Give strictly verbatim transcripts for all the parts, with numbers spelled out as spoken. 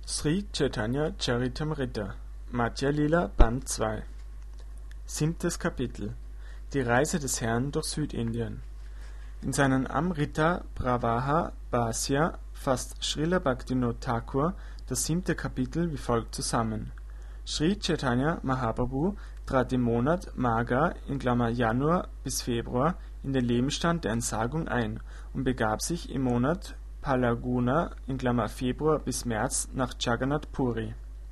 Sri Chaitanya Charitamrita, Madhya Lila, Band zwei. Siebtes Kapitel. Die Reise des Herrn durch Südindien. In seinen Amrita Pravaha Bhasya fasst Srila Bhaktivinoda Thakur das siebte Kapitel wie folgt zusammen: Sri Chaitanya Mahaprabhu trat im Monat Magha in Klammer Januar bis Februar in den Lebensstand der Entsagung ein und begab sich im Monat Phalguna in Klammer Februar bis März nach Jagannath Puri.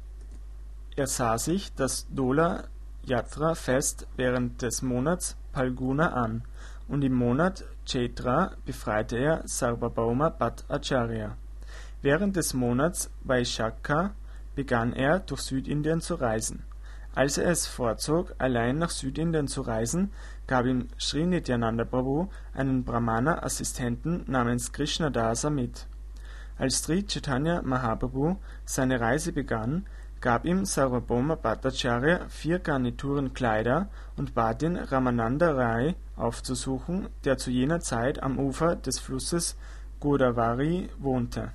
Er sah sich das Dola Yatra Fest während des Monats Phalguna an und im Monat Chaitra befreite er Sarvabhauma Bhatt Acharya. Während des Monats Vaishakha begann er durch Südindien zu reisen. Als er es vorzog, allein nach Südindien zu reisen, gab ihm Sri Nityananda Prabhu einen Brahmana-Assistenten namens Krishnadasa mit. Als Sri Chaitanya Mahaprabhu seine Reise begann, gab ihm Sarvabhauma Bhattacharya vier Garnituren Kleider und bat ihn, Ramananda Rai aufzusuchen, der zu jener Zeit am Ufer des Flusses Godavari wohnte.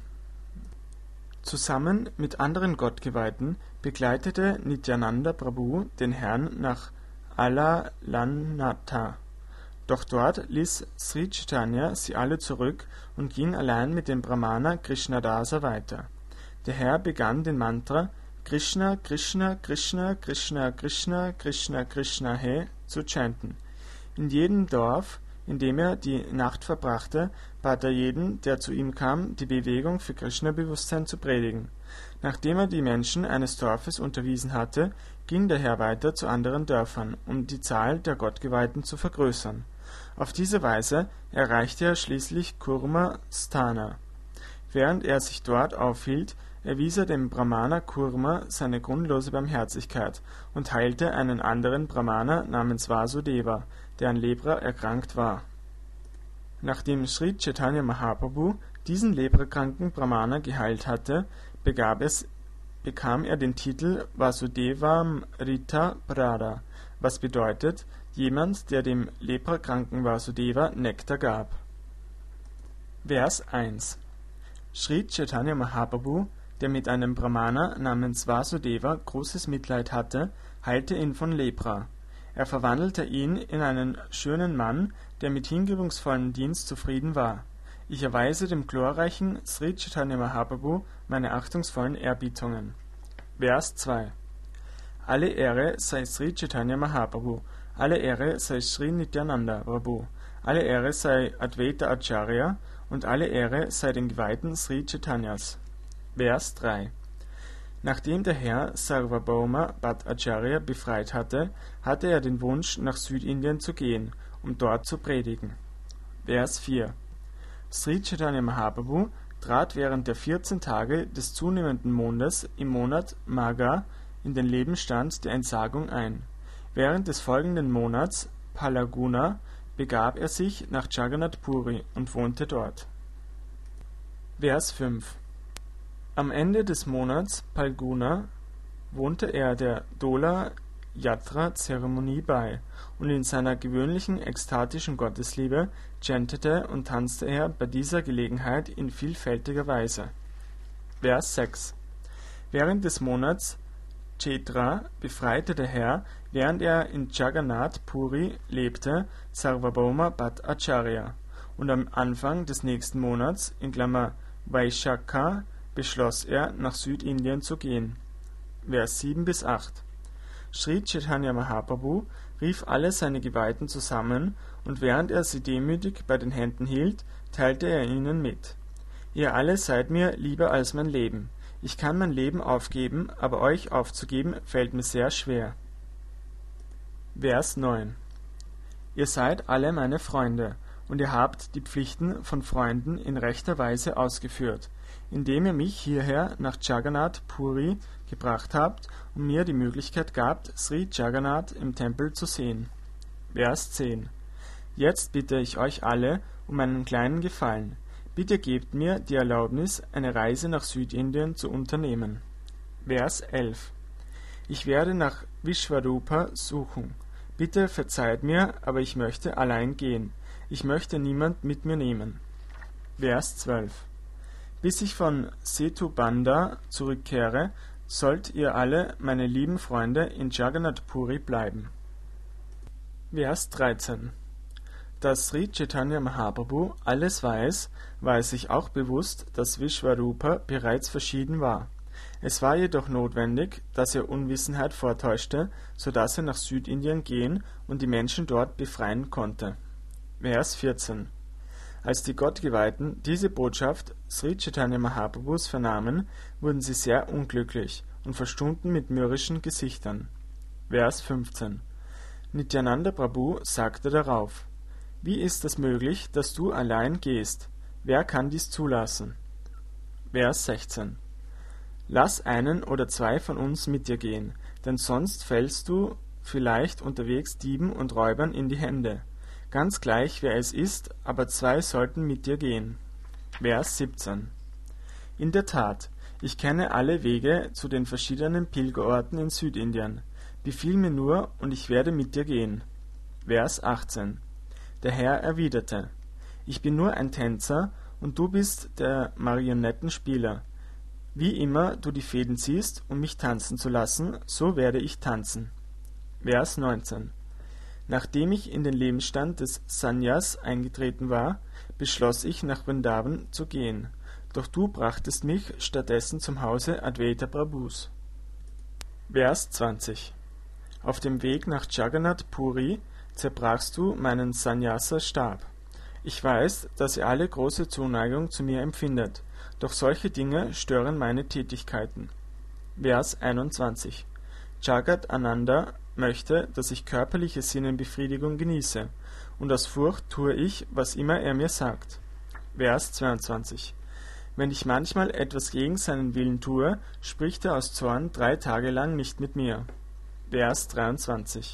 Zusammen mit anderen Gottgeweihten begleitete Nityananda Prabhu den Herrn nach Alalannatha. Doch dort ließ Sri Chaitanya sie alle zurück und ging allein mit dem Brahmana Krishnadasa weiter. Der Herr begann den Mantra Krishna, Krishna, Krishna, Krishna, Krishna, Krishna, Krishna, He zu chanten. In jedem Dorf, in dem er die Nacht verbrachte, bat er jeden, der zu ihm kam, die Bewegung für Krishna-Bewusstsein zu predigen. Nachdem er die Menschen eines Dorfes unterwiesen hatte, ging der Herr weiter zu anderen Dörfern, um die Zahl der Gottgeweihten zu vergrößern. Auf diese Weise erreichte er schließlich Kurma Sthana. Während er sich dort aufhielt, erwies er dem Brahmana Kurma seine grundlose Barmherzigkeit und heilte einen anderen Brahmana namens Vasudeva, der an Lepra erkrankt war. Nachdem Sri Chaitanya Mahaprabhu diesen leprakranken Brahmana geheilt hatte, begab es, bekam er den Titel Vasudevamrita Prada, was bedeutet, jemand, der dem leprakranken Vasudeva Nektar gab. Vers eins. Sri Chaitanya Mahaprabhu, der mit einem Brahmana namens Vasudeva großes Mitleid hatte, heilte ihn von Lepra. Er verwandelte ihn in einen schönen Mann, der mit hingebungsvollem Dienst zufrieden war. Ich erweise dem glorreichen Sri Chaitanya Mahaprabhu meine achtungsvollen Erbietungen. Vers zwei. Alle Ehre sei Sri Chaitanya Mahaprabhu, alle Ehre sei Sri Nityananda Prabhu, alle Ehre sei Advaita Acharya und alle Ehre sei den Geweihten Sri Chaitanyas. Vers drei. Nachdem der Herr Sarvabhauma Bhatt Acharya befreit hatte, hatte er den Wunsch, nach Südindien zu gehen, um dort zu predigen. Vers vier. Sri Chaitanya Mahaprabhu trat während der vierzehn Tage des zunehmenden Mondes im Monat Magha in den Lebensstand der Entsagung ein. Während des folgenden Monats Phalguna begab er sich nach Jagannath Puri und wohnte dort. Vers fünf. Am Ende des Monats Phalguna wohnte er der Dola Yatra Zeremonie bei, und in seiner gewöhnlichen ekstatischen Gottesliebe chantete und tanzte er bei dieser Gelegenheit in vielfältiger Weise. Vers sechs. Während des Monats Chaitra befreite der Herr, während er in Jagannath Puri lebte, Sarvabhauma Bhatt Acharya, und am Anfang des nächsten Monats in Klammer Vaishakha beschloss er, nach Südindien zu gehen. Vers sieben bis acht. Sri Chaitanya Mahaprabhu rief alle seine Geweihten zusammen, und während er sie demütig bei den Händen hielt, teilte er ihnen mit: Ihr alle seid mir lieber als mein Leben. Ich kann mein Leben aufgeben, aber euch aufzugeben fällt mir sehr schwer. Vers neun. Ihr seid alle meine Freunde, und ihr habt die Pflichten von Freunden in rechter Weise ausgeführt, indem ihr mich hierher nach Jagannath Puri gebracht habt und mir die Möglichkeit gabt, Sri Jagannath im Tempel zu sehen. Vers zehn. Jetzt bitte ich euch alle um einen kleinen Gefallen. Bitte gebt mir die Erlaubnis, eine Reise nach Südindien zu unternehmen. Vers elf. Ich werde nach Vishvarupa suchen. Bitte verzeiht mir, aber ich möchte allein gehen. Ich möchte niemand mit mir nehmen. Vers zwölf. Bis ich von Setubandha zurückkehre, sollt ihr alle, meine lieben Freunde, in Jagannath Puri bleiben. Vers dreizehn. Da Sri Chaitanya Mahaprabhu alles weiß, war er sich auch bewusst, dass Vishvarupa bereits verschieden war. Es war jedoch notwendig, dass er Unwissenheit vortäuschte, so dass er nach Südindien gehen und die Menschen dort befreien konnte. Vers vierzehn. Als die Gottgeweihten diese Botschaft Sri Chaitanya Mahaprabhus vernahmen, wurden sie sehr unglücklich und verstummten mit mürrischen Gesichtern. Vers fünfzehn. Nityananda Prabhu sagte darauf: Wie ist es möglich, dass du allein gehst? Wer kann dies zulassen? Vers sechzehn. Lass einen oder zwei von uns mit dir gehen, denn sonst fällst du vielleicht unterwegs Dieben und Räubern in die Hände. Ganz gleich, wer es ist, aber zwei sollten mit dir gehen. Vers siebzehn. In der Tat, ich kenne alle Wege zu den verschiedenen Pilgerorten in Südindien. Befiehl mir nur, und ich werde mit dir gehen. Vers achtzehn. Der Herr erwiderte: Ich bin nur ein Tänzer, und du bist der Marionettenspieler. Wie immer du die Fäden ziehst, um mich tanzen zu lassen, so werde ich tanzen. Vers neunzehn. Nachdem ich in den Lebensstand des Sannyas eingetreten war, beschloss ich, nach Vrindavan zu gehen, doch du brachtest mich stattdessen zum Hause Advaita Prabhus. Vers zwanzig. Auf dem Weg nach Jagannath Puri zerbrachst du meinen Sannyasa-Stab. Ich weiß, dass ihr alle große Zuneigung zu mir empfindet, doch solche Dinge stören meine Tätigkeiten. Vers einundzwanzig. Jagat Ananda möchte, dass ich körperliche Sinnenbefriedigung genieße, und aus Furcht tue ich, was immer er mir sagt. Vers zweiundzwanzig. Wenn ich manchmal etwas gegen seinen Willen tue, spricht er aus Zorn drei Tage lang nicht mit mir. Vers dreiundzwanzig.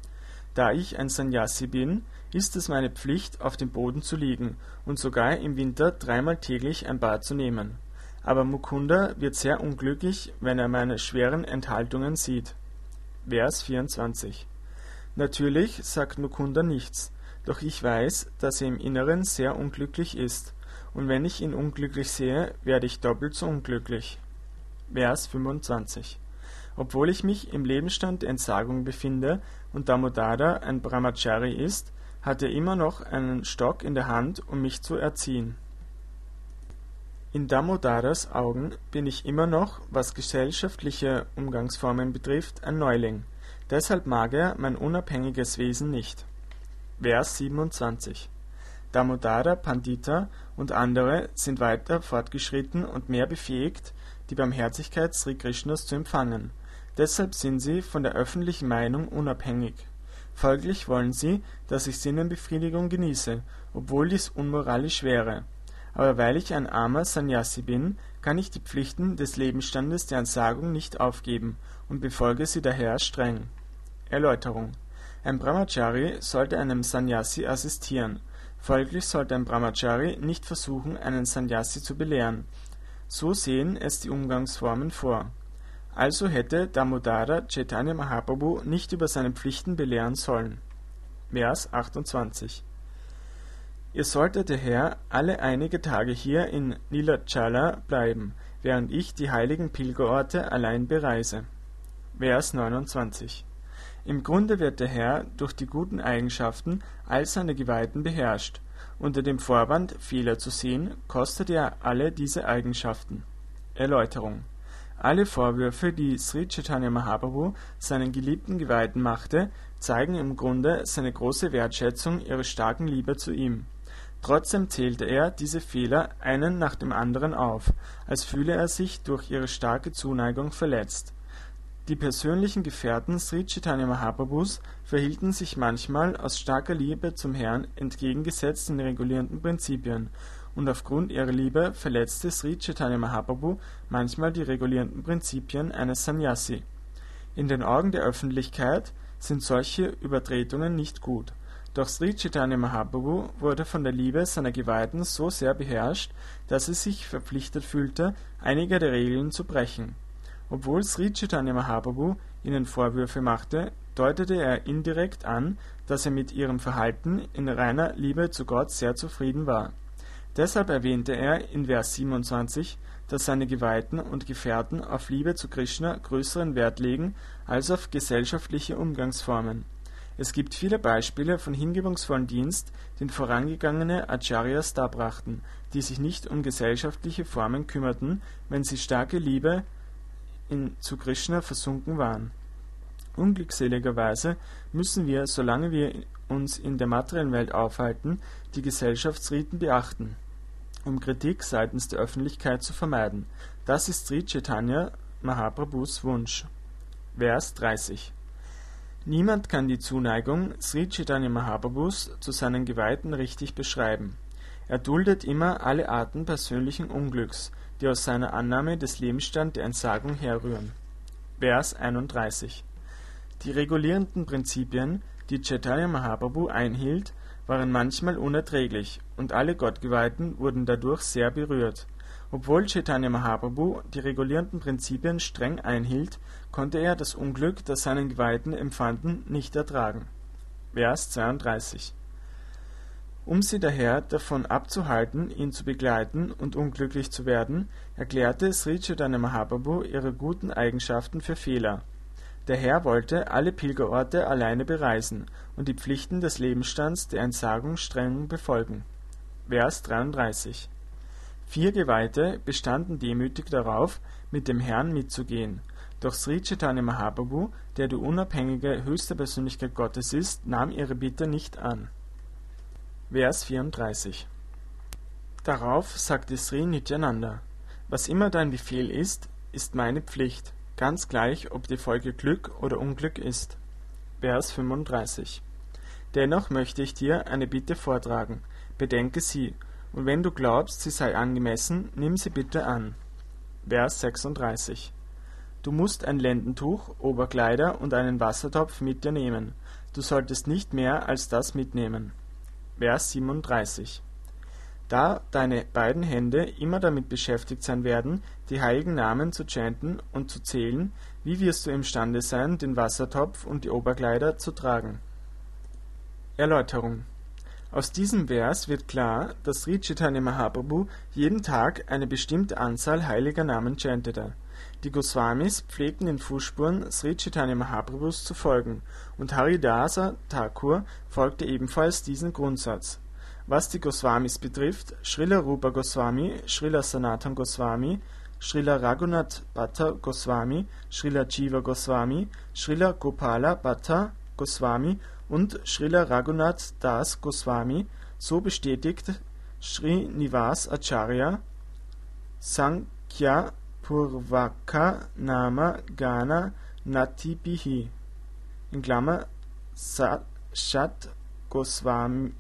Da ich ein Sannyasi bin, ist es meine Pflicht, auf dem Boden zu liegen und sogar im Winter dreimal täglich ein Bad zu nehmen. Aber Mukunda wird sehr unglücklich, wenn er meine schweren Enthaltungen sieht. Vers vierundzwanzig. Natürlich sagt Mukunda nichts, doch ich weiß, dass er im Inneren sehr unglücklich ist, und wenn ich ihn unglücklich sehe, werde ich doppelt so unglücklich. Vers fünfundzwanzig. Obwohl ich mich im Lebensstand der Entsagung befinde und Damodara ein Brahmachari ist, hat er immer noch einen Stock in der Hand, um mich zu erziehen. In Damodaras Augen bin ich immer noch, was gesellschaftliche Umgangsformen betrifft, ein Neuling. Deshalb mag er mein unabhängiges Wesen nicht. Vers siebenundzwanzig. Damodara, Pandita und andere sind weiter fortgeschritten und mehr befähigt, die Barmherzigkeit Sri Krishnas zu empfangen. Deshalb sind sie von der öffentlichen Meinung unabhängig. Folglich wollen sie, dass ich Sinnenbefriedigung genieße, obwohl dies unmoralisch wäre. Aber weil ich ein armer Sannyasi bin, kann ich die Pflichten des Lebensstandes der Entsagung nicht aufgeben und befolge sie daher streng. Erläuterung. Ein Brahmachari sollte einem Sannyasi assistieren. Folglich sollte ein Brahmachari nicht versuchen, einen Sannyasi zu belehren. So sehen es die Umgangsformen vor. Also hätte Damodara Chaitanya Mahaprabhu nicht über seine Pflichten belehren sollen. Vers achtundzwanzig. Ihr solltet daher alle einige Tage hier in Nilachala bleiben, während ich die heiligen Pilgerorte allein bereise. Vers neunundzwanzig. Im Grunde wird der Herr durch die guten Eigenschaften all seine Geweihten beherrscht. Unter dem Vorwand, Fehler zu sehen, kostet er alle diese Eigenschaften. Erläuterung. Alle Vorwürfe, die Sri Chaitanya Mahaprabhu seinen geliebten Geweihten machte, zeigen im Grunde seine große Wertschätzung ihrer starken Liebe zu ihm. Trotzdem zählte er diese Fehler einen nach dem anderen auf, als fühle er sich durch ihre starke Zuneigung verletzt. Die persönlichen Gefährten Sri Chaitanya Mahaprabhus verhielten sich manchmal aus starker Liebe zum Herrn entgegengesetzt den regulierenden Prinzipien, und aufgrund ihrer Liebe verletzte Sri Chaitanya Mahaprabhu manchmal die regulierenden Prinzipien eines Sannyasi. In den Augen der Öffentlichkeit sind solche Übertretungen nicht gut. Doch Sri Chaitanya Mahaprabhu wurde von der Liebe seiner Geweihten so sehr beherrscht, dass er sich verpflichtet fühlte, einige der Regeln zu brechen. Obwohl Sri Chaitanya Mahaprabhu ihnen Vorwürfe machte, deutete er indirekt an, dass er mit ihrem Verhalten in reiner Liebe zu Gott sehr zufrieden war. Deshalb erwähnte er in Vers siebenundzwanzig, dass seine Geweihten und Gefährten auf Liebe zu Krishna größeren Wert legen als auf gesellschaftliche Umgangsformen. Es gibt viele Beispiele von hingebungsvollen Dienst, den vorangegangene Acharyas darbrachten, die sich nicht um gesellschaftliche Formen kümmerten, wenn sie starke Liebe in, zu Krishna versunken waren. Unglückseligerweise müssen wir, solange wir uns in der materiellen Welt aufhalten, die Gesellschaftsriten beachten, um Kritik seitens der Öffentlichkeit zu vermeiden. Das ist Sri Chaitanya Mahaprabhus Wunsch. Vers dreißig. Niemand kann die Zuneigung Sri Chaitanya Mahaprabhus zu seinen Geweihten richtig beschreiben. Er duldet immer alle Arten persönlichen Unglücks, die aus seiner Annahme des Lebensstands der Entsagung herrühren. Vers einunddreißig. Die regulierenden Prinzipien, die Chaitanya Mahaprabhu einhielt, waren manchmal unerträglich, und alle Gottgeweihten wurden dadurch sehr berührt. Obwohl Chaitanya Mahaprabhu die regulierenden Prinzipien streng einhielt, konnte er das Unglück, das seinen Geweihten empfanden, nicht ertragen. Vers zweiunddreißig. Um sie daher davon abzuhalten, ihn zu begleiten und unglücklich zu werden, erklärte Sri Chaitanya Mahaprabhu ihre guten Eigenschaften für Fehler. Der Herr wollte alle Pilgerorte alleine bereisen und die Pflichten des Lebensstands der Entsagung streng befolgen. Vers dreiunddreißig. Vier Geweihte bestanden demütig darauf, mit dem Herrn mitzugehen. Doch Sri Chaitanya Mahaprabhu, der die unabhängige höchste Persönlichkeit Gottes ist, nahm ihre Bitte nicht an. Vers vierunddreißig. Darauf sagte Sri Nityananda: Was immer dein Befehl ist, ist meine Pflicht, ganz gleich, ob die Folge Glück oder Unglück ist. Vers fünfunddreißig. Dennoch möchte ich dir eine Bitte vortragen. Bedenke sie, und wenn du glaubst, sie sei angemessen, nimm sie bitte an. Vers sechsunddreißig. Du musst ein Lendentuch, Oberkleider und einen Wassertopf mit dir nehmen. Du solltest nicht mehr als das mitnehmen. Vers siebenunddreißig. Da deine beiden Hände immer damit beschäftigt sein werden, die heiligen Namen zu chanten und zu zählen, wie wirst du imstande sein, den Wassertopf und die Oberkleider zu tragen? Erläuterung. Aus diesem Vers wird klar, dass Sri Chaitanya Mahaprabhu jeden Tag eine bestimmte Anzahl heiliger Namen chantete. Die Goswamis pflegten den Fußspuren Sri Chaitanya Mahaprabhus zu folgen, und Haridasa Thakur folgte ebenfalls diesem Grundsatz. Was die Goswamis betrifft, Srila Rupa Goswami, Srila Sanatana Goswami, Srila Raghunath Bhatta Goswami, Srila Jiva Goswami, Srila Gopala Bhatta Goswami und Srila Raghunath Das Goswami, so bestätigt Srinivas Acharya, Sankhya Purvaka Nama Gana Natibihi, in Klammer Sat Goswami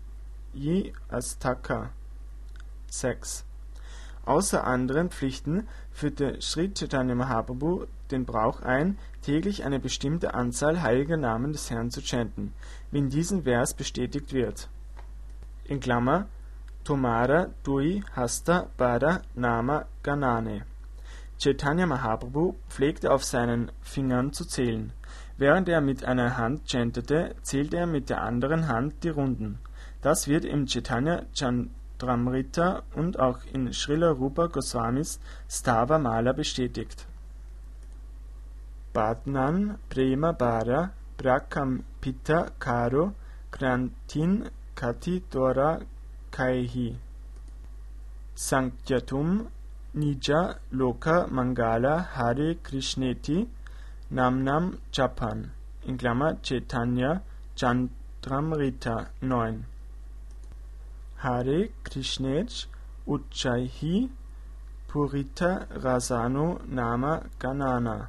Astaka. sechs. Außer anderen Pflichten führte Sri Chaitanya Mahaprabhu den Brauch ein, täglich eine bestimmte Anzahl heiliger Namen des Herrn zu chanten, wie in diesem Vers bestätigt wird. In Klammer Tomara Dui Hasta Pada Nama Ganane. Chaitanya Mahaprabhu pflegte auf seinen Fingern zu zählen. Während er mit einer Hand chantete, zählte er mit der anderen Hand die Runden. Das wird im Chaitanya Chandramrita und auch in Srila Rupa Goswamis Stava Mala bestätigt. Bhatnan Prema Bara Prakampita Karo Krantin Kati Dora Kaihi Sankhyatum Nija Loka Mangala Hare Krishneti Namnam Japan, in Klammer Chaitanya Chandramrita neun. Hare Krishnech Uchaihi Purita Rasano Nama Ganana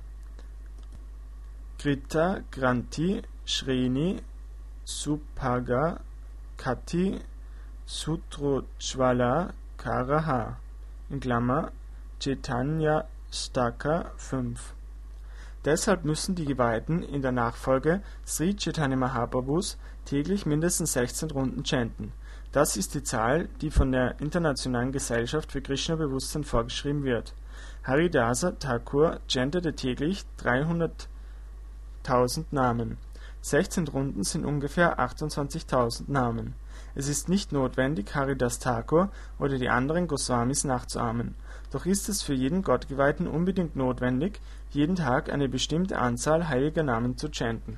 Krita Granti Shreni Supaga Kati Sutrochvala Karaha, in Klammer Chaitanya Staka fünf. Deshalb müssen die Geweihten in der Nachfolge Sri Chaitanya Mahaprabhus täglich mindestens sechzehn Runden chanten. Das ist die Zahl, die von der Internationalen Gesellschaft für Krishna-Bewusstsein vorgeschrieben wird. Haridasa Thakur chantete täglich dreihunderttausend Namen. sechzehn Runden sind ungefähr achtundzwanzigtausend Namen. Es ist nicht notwendig, Haridas Thakur oder die anderen Goswamis nachzuahmen, doch ist es für jeden Gottgeweihten unbedingt notwendig, jeden Tag eine bestimmte Anzahl heiliger Namen zu chanten.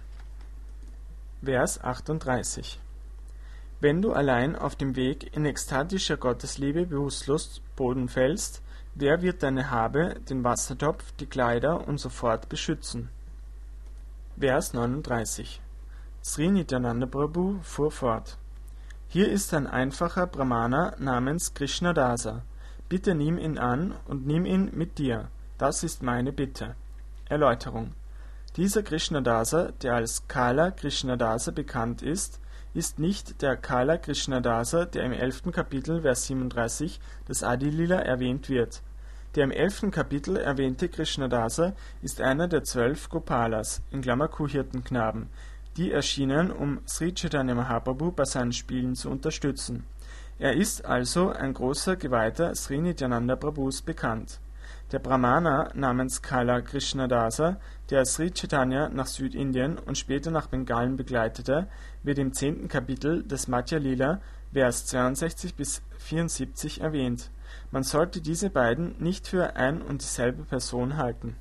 Vers achtunddreißig. Wenn du allein auf dem Weg in ekstatischer Gottesliebe bewusstlos Boden fällst, wer wird deine Habe, den Wassertopf, die Kleider und so fort beschützen? Vers neununddreißig. Sri Nityananda Prabhu fuhr fort. Hier ist ein einfacher Brahmana namens Krishnadasa. Bitte nimm ihn an und nimm ihn mit dir. Das ist meine Bitte. Erläuterung. Dieser Krishnadasa, der als Kala Krishnadasa bekannt ist, ist nicht der Kala Krishnadasa, der im elften Kapitel, Vers siebenunddreißig des Adi-Lila erwähnt wird. Der im elften Kapitel erwähnte Krishnadasa ist einer der zwölf Gopalas, in Klammer Kuhhirtenknaben, die erschienen, um Sri Chaitanya Mahaprabhu bei seinen Spielen zu unterstützen. Er ist also ein großer Geweihter Sri Nityananda Prabhus bekannt. Der Brahmana namens Kala Krishnadasa, der Sri Chaitanya nach Südindien und später nach Bengalen begleitete, wird im zehnten Kapitel des Madhya Lila, Vers zweiundsechzig bis vierundsiebzig erwähnt. Man sollte diese beiden nicht für ein und dieselbe Person halten.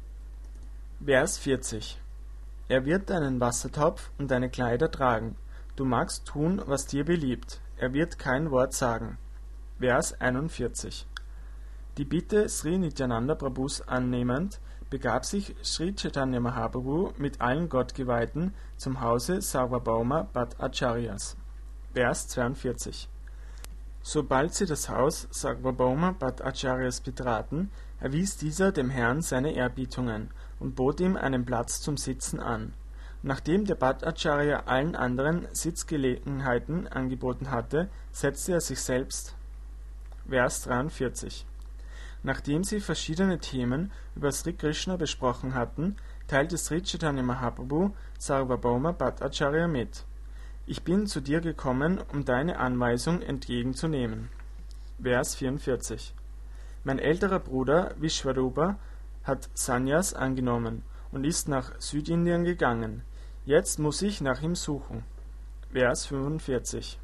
Vers vierzig. Er wird deinen Wassertopf und deine Kleider tragen. Du magst tun, was dir beliebt. Er wird kein Wort sagen. Vers einundvierzig. Die Bitte Sri Nityananda Prabhus annehmend, begab sich Sri Chaitanya Mahaprabhu mit allen Gottgeweihten zum Hause Sarvabhauma Bhatt Acharyas. Vers zweiundvierzig. Sobald sie das Haus Sarvabhauma Bhatt Acharyas betraten, erwies dieser dem Herrn seine Ehrbietungen und bot ihm einen Platz zum Sitzen an. Nachdem der Bhatt Acharya allen anderen Sitzgelegenheiten angeboten hatte, setzte er sich selbst. Vers dreiundvierzig. Nachdem sie verschiedene Themen über Sri Krishna besprochen hatten, teilte Sri Chaitanya Mahaprabhu Sarvabhauma Bhatt Acharya mit. Ich bin zu dir gekommen, um deine Anweisung entgegenzunehmen. Vers vierundvierzig. Mein älterer Bruder Vishvarupa hat Sannyas angenommen und ist nach Südindien gegangen. Jetzt muss ich nach ihm suchen. Vers fünfundvierzig.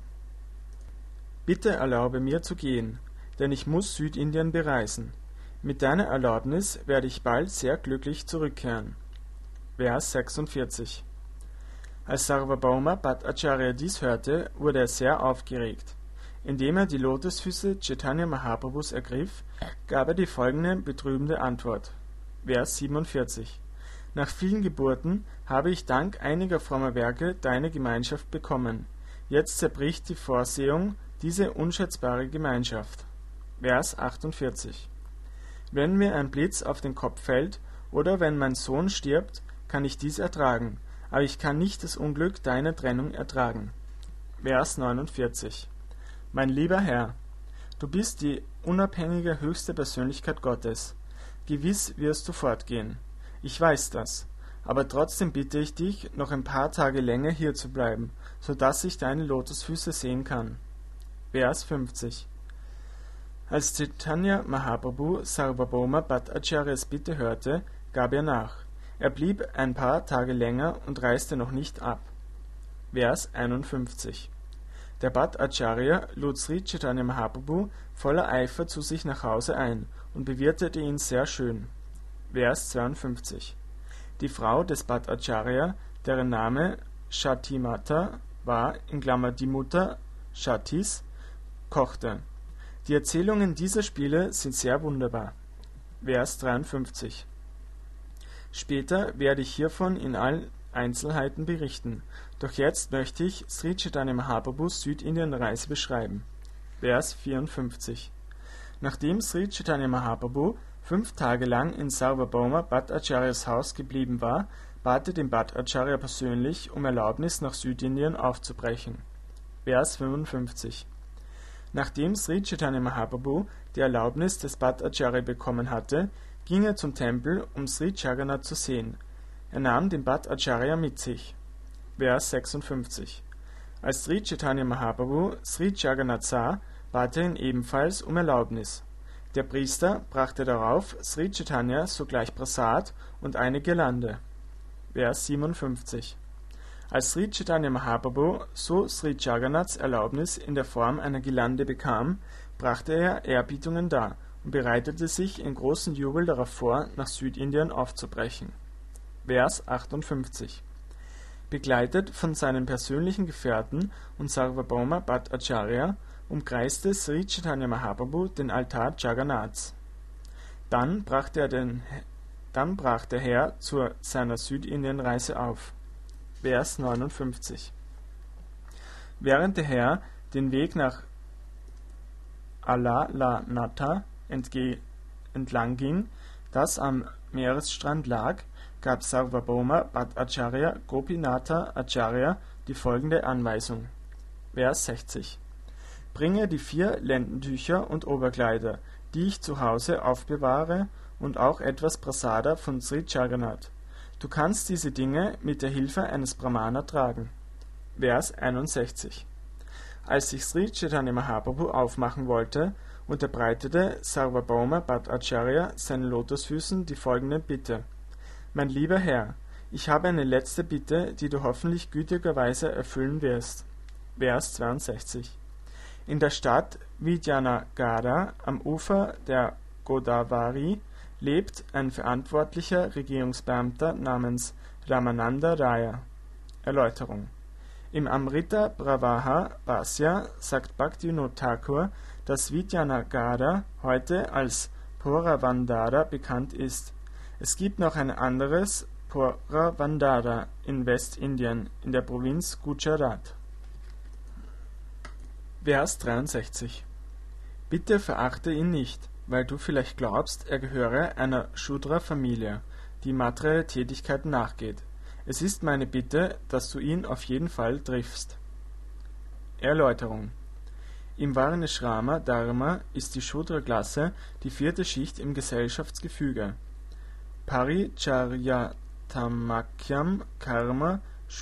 Bitte erlaube mir zu gehen, denn ich muss Südindien bereisen. Mit deiner Erlaubnis werde ich bald sehr glücklich zurückkehren. Vers sechsundvierzig. Als Sarvabhauma Bhatt Acharya dies hörte, wurde er sehr aufgeregt. Indem er die Lotusfüße Chaitanya Mahaprabhus ergriff, gab er die folgende betrübende Antwort. Vers siebenundvierzig. Nach vielen Geburten habe ich dank einiger frommer Werke deine Gemeinschaft bekommen. Jetzt zerbricht die Vorsehung diese unschätzbare Gemeinschaft. Vers achtundvierzig. Wenn mir ein Blitz auf den Kopf fällt oder wenn mein Sohn stirbt, kann ich dies ertragen, aber ich kann nicht das Unglück deiner Trennung ertragen. Vers neunundvierzig. Mein lieber Herr, du bist die unabhängige höchste Persönlichkeit Gottes. Gewiss wirst du fortgehen. Ich weiß das, aber trotzdem bitte ich dich, noch ein paar Tage länger hier zu bleiben, so dass ich deine Lotusfüße sehen kann. Vers fünfzig. Als Chaitanya Mahaprabhu Sarvabhauma Bhatt Acharyas Bitte hörte, gab er nach. Er blieb ein paar Tage länger und reiste noch nicht ab. Vers einundfünfzig. Der Bhatt Acharya lud Sri Chaitanya Mahaprabhu voller Eifer zu sich nach Hause ein und bewirtete ihn sehr schön. Vers zweiundfünfzig. Die Frau des Bhatt Acharya, deren Name Shatimata war, in Klammer die Mutter Shatis, kochte. Die Erzählungen dieser Spiele sind sehr wunderbar. Vers dreiundfünfzig. Später werde ich hiervon in allen Einzelheiten berichten, doch jetzt möchte ich Sri Chaitanya Mahaprabhus Südindien-Reise beschreiben. Vers vierundfünfzig. Nachdem Sri Chaitanya Mahaprabhu fünf Tage lang in Sarvabhauma Bhatt Acharyas Haus geblieben war, bat er den Bhatt Acharya persönlich um Erlaubnis, nach Südindien aufzubrechen. Vers fünfundfünfzig. Nachdem Sri Chaitanya Mahaprabhu die Erlaubnis des Bhatt Acharya bekommen hatte, ging er zum Tempel, um Sri Jagannath zu sehen. Er nahm den Bhatt Acharya mit sich. Vers sechsundfünfzig. Als Sri Chaitanya Mahaprabhu Sri Jagannath sah, bat er ihn ebenfalls um Erlaubnis. Der Priester brachte darauf Sri Chaitanya sogleich Prasad und eine Girlande. Vers siebenundfünfzig. Als Sri Chaitanya Mahaprabhu so Sri Jagannaths Erlaubnis in der Form einer Girlande bekam, brachte er Erbietungen dar und bereitete sich in großem Jubel darauf vor, nach Südindien aufzubrechen. Vers achtundfünfzig. Begleitet von seinem persönlichen Gefährten und Sarvabhauma Bhattacharya umkreiste Sri Chaitanya Mahaprabhu den Altar Jagannaths. Dann brach der, den, dann brach der Herr zu seiner Südindienreise auf. Vers neunundfünfzig. Während der Herr den Weg nach Allalanatha entlang ging, das am Meeresstrand lag, gab Sarvabhauma Bhattacharya Gopinatha Acharya die folgende Anweisung. Vers sechzig. Bringe die vier Lendentücher und Oberkleider, die ich zu Hause aufbewahre, und auch etwas Prasada von Sri Jagannath. Du kannst diese Dinge mit der Hilfe eines Brahmana tragen. Vers einundsechzig. Als sich Sri Chaitanya Mahaprabhu aufmachen wollte, unterbreitete Sarvabhauma Bhattacharya seinen Lotusfüßen die folgende Bitte. Mein lieber Herr, ich habe eine letzte Bitte, die du hoffentlich gütigerweise erfüllen wirst. Vers zweiundsechzig. In der Stadt Vijayanagara am Ufer der Godavari lebt ein verantwortlicher Regierungsbeamter namens Ramananda Raya. Erläuterung. Im Amrita Pravaha Bhasya sagt Bhaktivinoda Thakur, dass Vijayanagara heute als Poravandara bekannt ist. Es gibt noch ein anderes Poravandara in Westindien, in der Provinz Gujarat. Vers dreiundsechzig. Bitte verachte ihn nicht, weil du vielleicht glaubst, er gehöre einer Shudra-Familie, die materielle Tätigkeiten nachgeht. Es ist meine Bitte, dass du ihn auf jeden Fall triffst. Erläuterung. Im Varnashrama Dharma ist die Shudra-Klasse die vierte Schicht im Gesellschaftsgefüge. Paricharyatamakyam Karma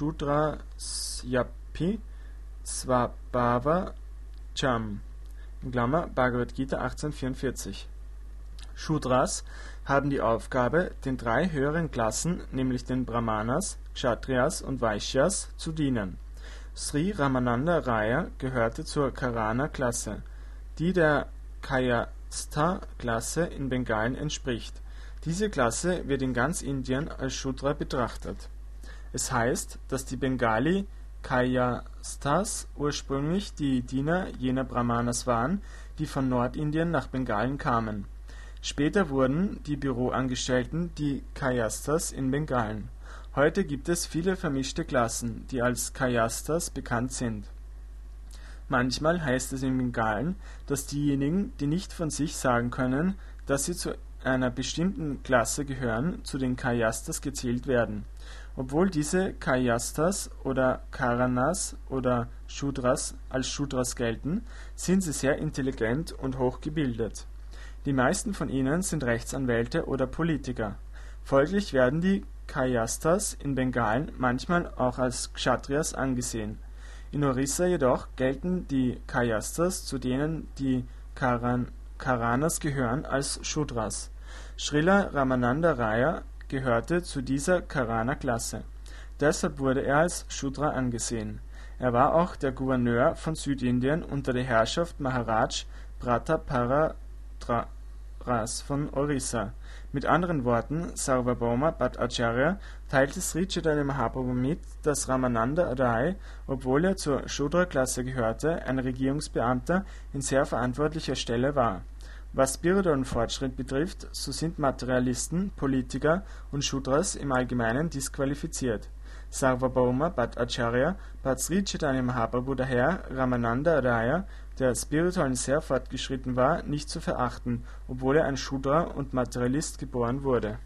Shudrasyapi Svabhava Cham. In Klammer Bhagavad Gita achtzehn vierundvierzig. Shudras haben die Aufgabe, den drei höheren Klassen, nämlich den Brahmanas, Kshatriyas und Vaishyas, zu dienen. Sri Ramananda Raya gehörte zur Karana-Klasse, die der Kayastha-Klasse in Bengalen entspricht. Diese Klasse wird in ganz Indien als Shudra betrachtet. Es heißt, dass die Bengali Kayasthas ursprünglich die Diener jener Brahmanas waren, die von Nordindien nach Bengalen kamen. Später wurden die Büroangestellten die Kayasthas in Bengalen. Heute gibt es viele vermischte Klassen, die als Kayasthas bekannt sind. Manchmal heißt es in Bengalen, dass diejenigen, die nicht von sich sagen können, dass sie zu einer bestimmten Klasse gehören, zu den Kayasthas gezählt werden. Obwohl diese Kayasthas oder Karanas oder Shudras als Shudras gelten, sind sie sehr intelligent und hochgebildet. Die meisten von ihnen sind Rechtsanwälte oder Politiker. Folglich werden die Kayasthas in Bengalen manchmal auch als Kshatriyas angesehen. In Orissa jedoch gelten die Kayasthas, zu denen die Karan Karanas gehören, als Shudras. Srila Ramananda Raya gehörte zu dieser Karana-Klasse. Deshalb wurde er als Shudra angesehen. Er war auch der Gouverneur von Südindien unter der Herrschaft Maharaj Prataparas von Orissa. Mit anderen Worten, Sarvabhauma Bhattacharya teilte Sri Chaitanya Mahaprabhu mit, dass Ramananda Rai, obwohl er zur Shudra-Klasse gehörte, ein Regierungsbeamter in sehr verantwortlicher Stelle war. Was spirituellen Fortschritt betrifft, so sind Materialisten, Politiker und Shudras im Allgemeinen disqualifiziert. Sarvabhauma Bhattacharya bat Sri Chaitanya Mahaprabhu daher, Ramananda Raya, der spirituell sehr fortgeschritten war, nicht zu verachten, obwohl er ein Shudra und Materialist geboren wurde.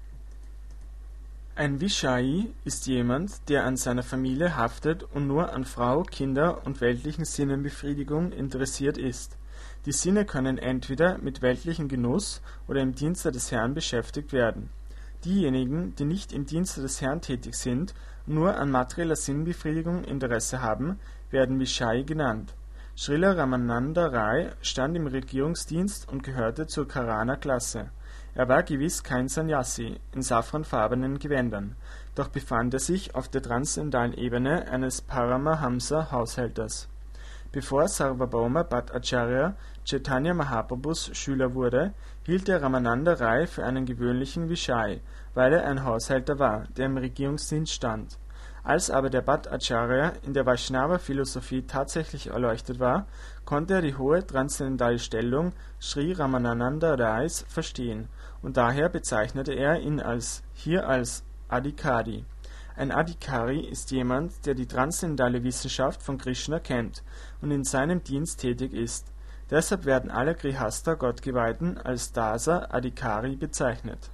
Ein Vishai ist jemand, der an seiner Familie haftet und nur an Frau, Kinder und weltlichen Sinnenbefriedigung interessiert ist. Die Sinne können entweder mit weltlichem Genuss oder im Dienste des Herrn beschäftigt werden. Diejenigen, die nicht im Dienste des Herrn tätig sind, nur an materieller Sinnbefriedigung Interesse haben, werden Vishai genannt. Srila Ramananda Rai stand im Regierungsdienst und gehörte zur Karana-Klasse. Er war gewiss kein Sannyasi in safranfarbenen Gewändern, doch befand er sich auf der transzendentalen Ebene eines Paramahamsa-Haushälters. Bevor Sarvabhauma Bhattacharya Chaitanya Mahaprabhus Schüler wurde, hielt er Ramananda Rai für einen gewöhnlichen Vishai, weil er ein Haushälter war, der im Regierungsdienst stand. Als aber der Bhattacharya in der Vaishnava-Philosophie tatsächlich erleuchtet war, konnte er die hohe transzendentale Stellung Sri Ramananda Rais verstehen, und daher bezeichnete er ihn als hier als Adhikari. Ein Adhikari ist jemand, der die transzendentale Wissenschaft von Krishna kennt und in seinem Dienst tätig ist. Deshalb werden alle Grihastha Gottgeweihten als Dasa Adhikari bezeichnet.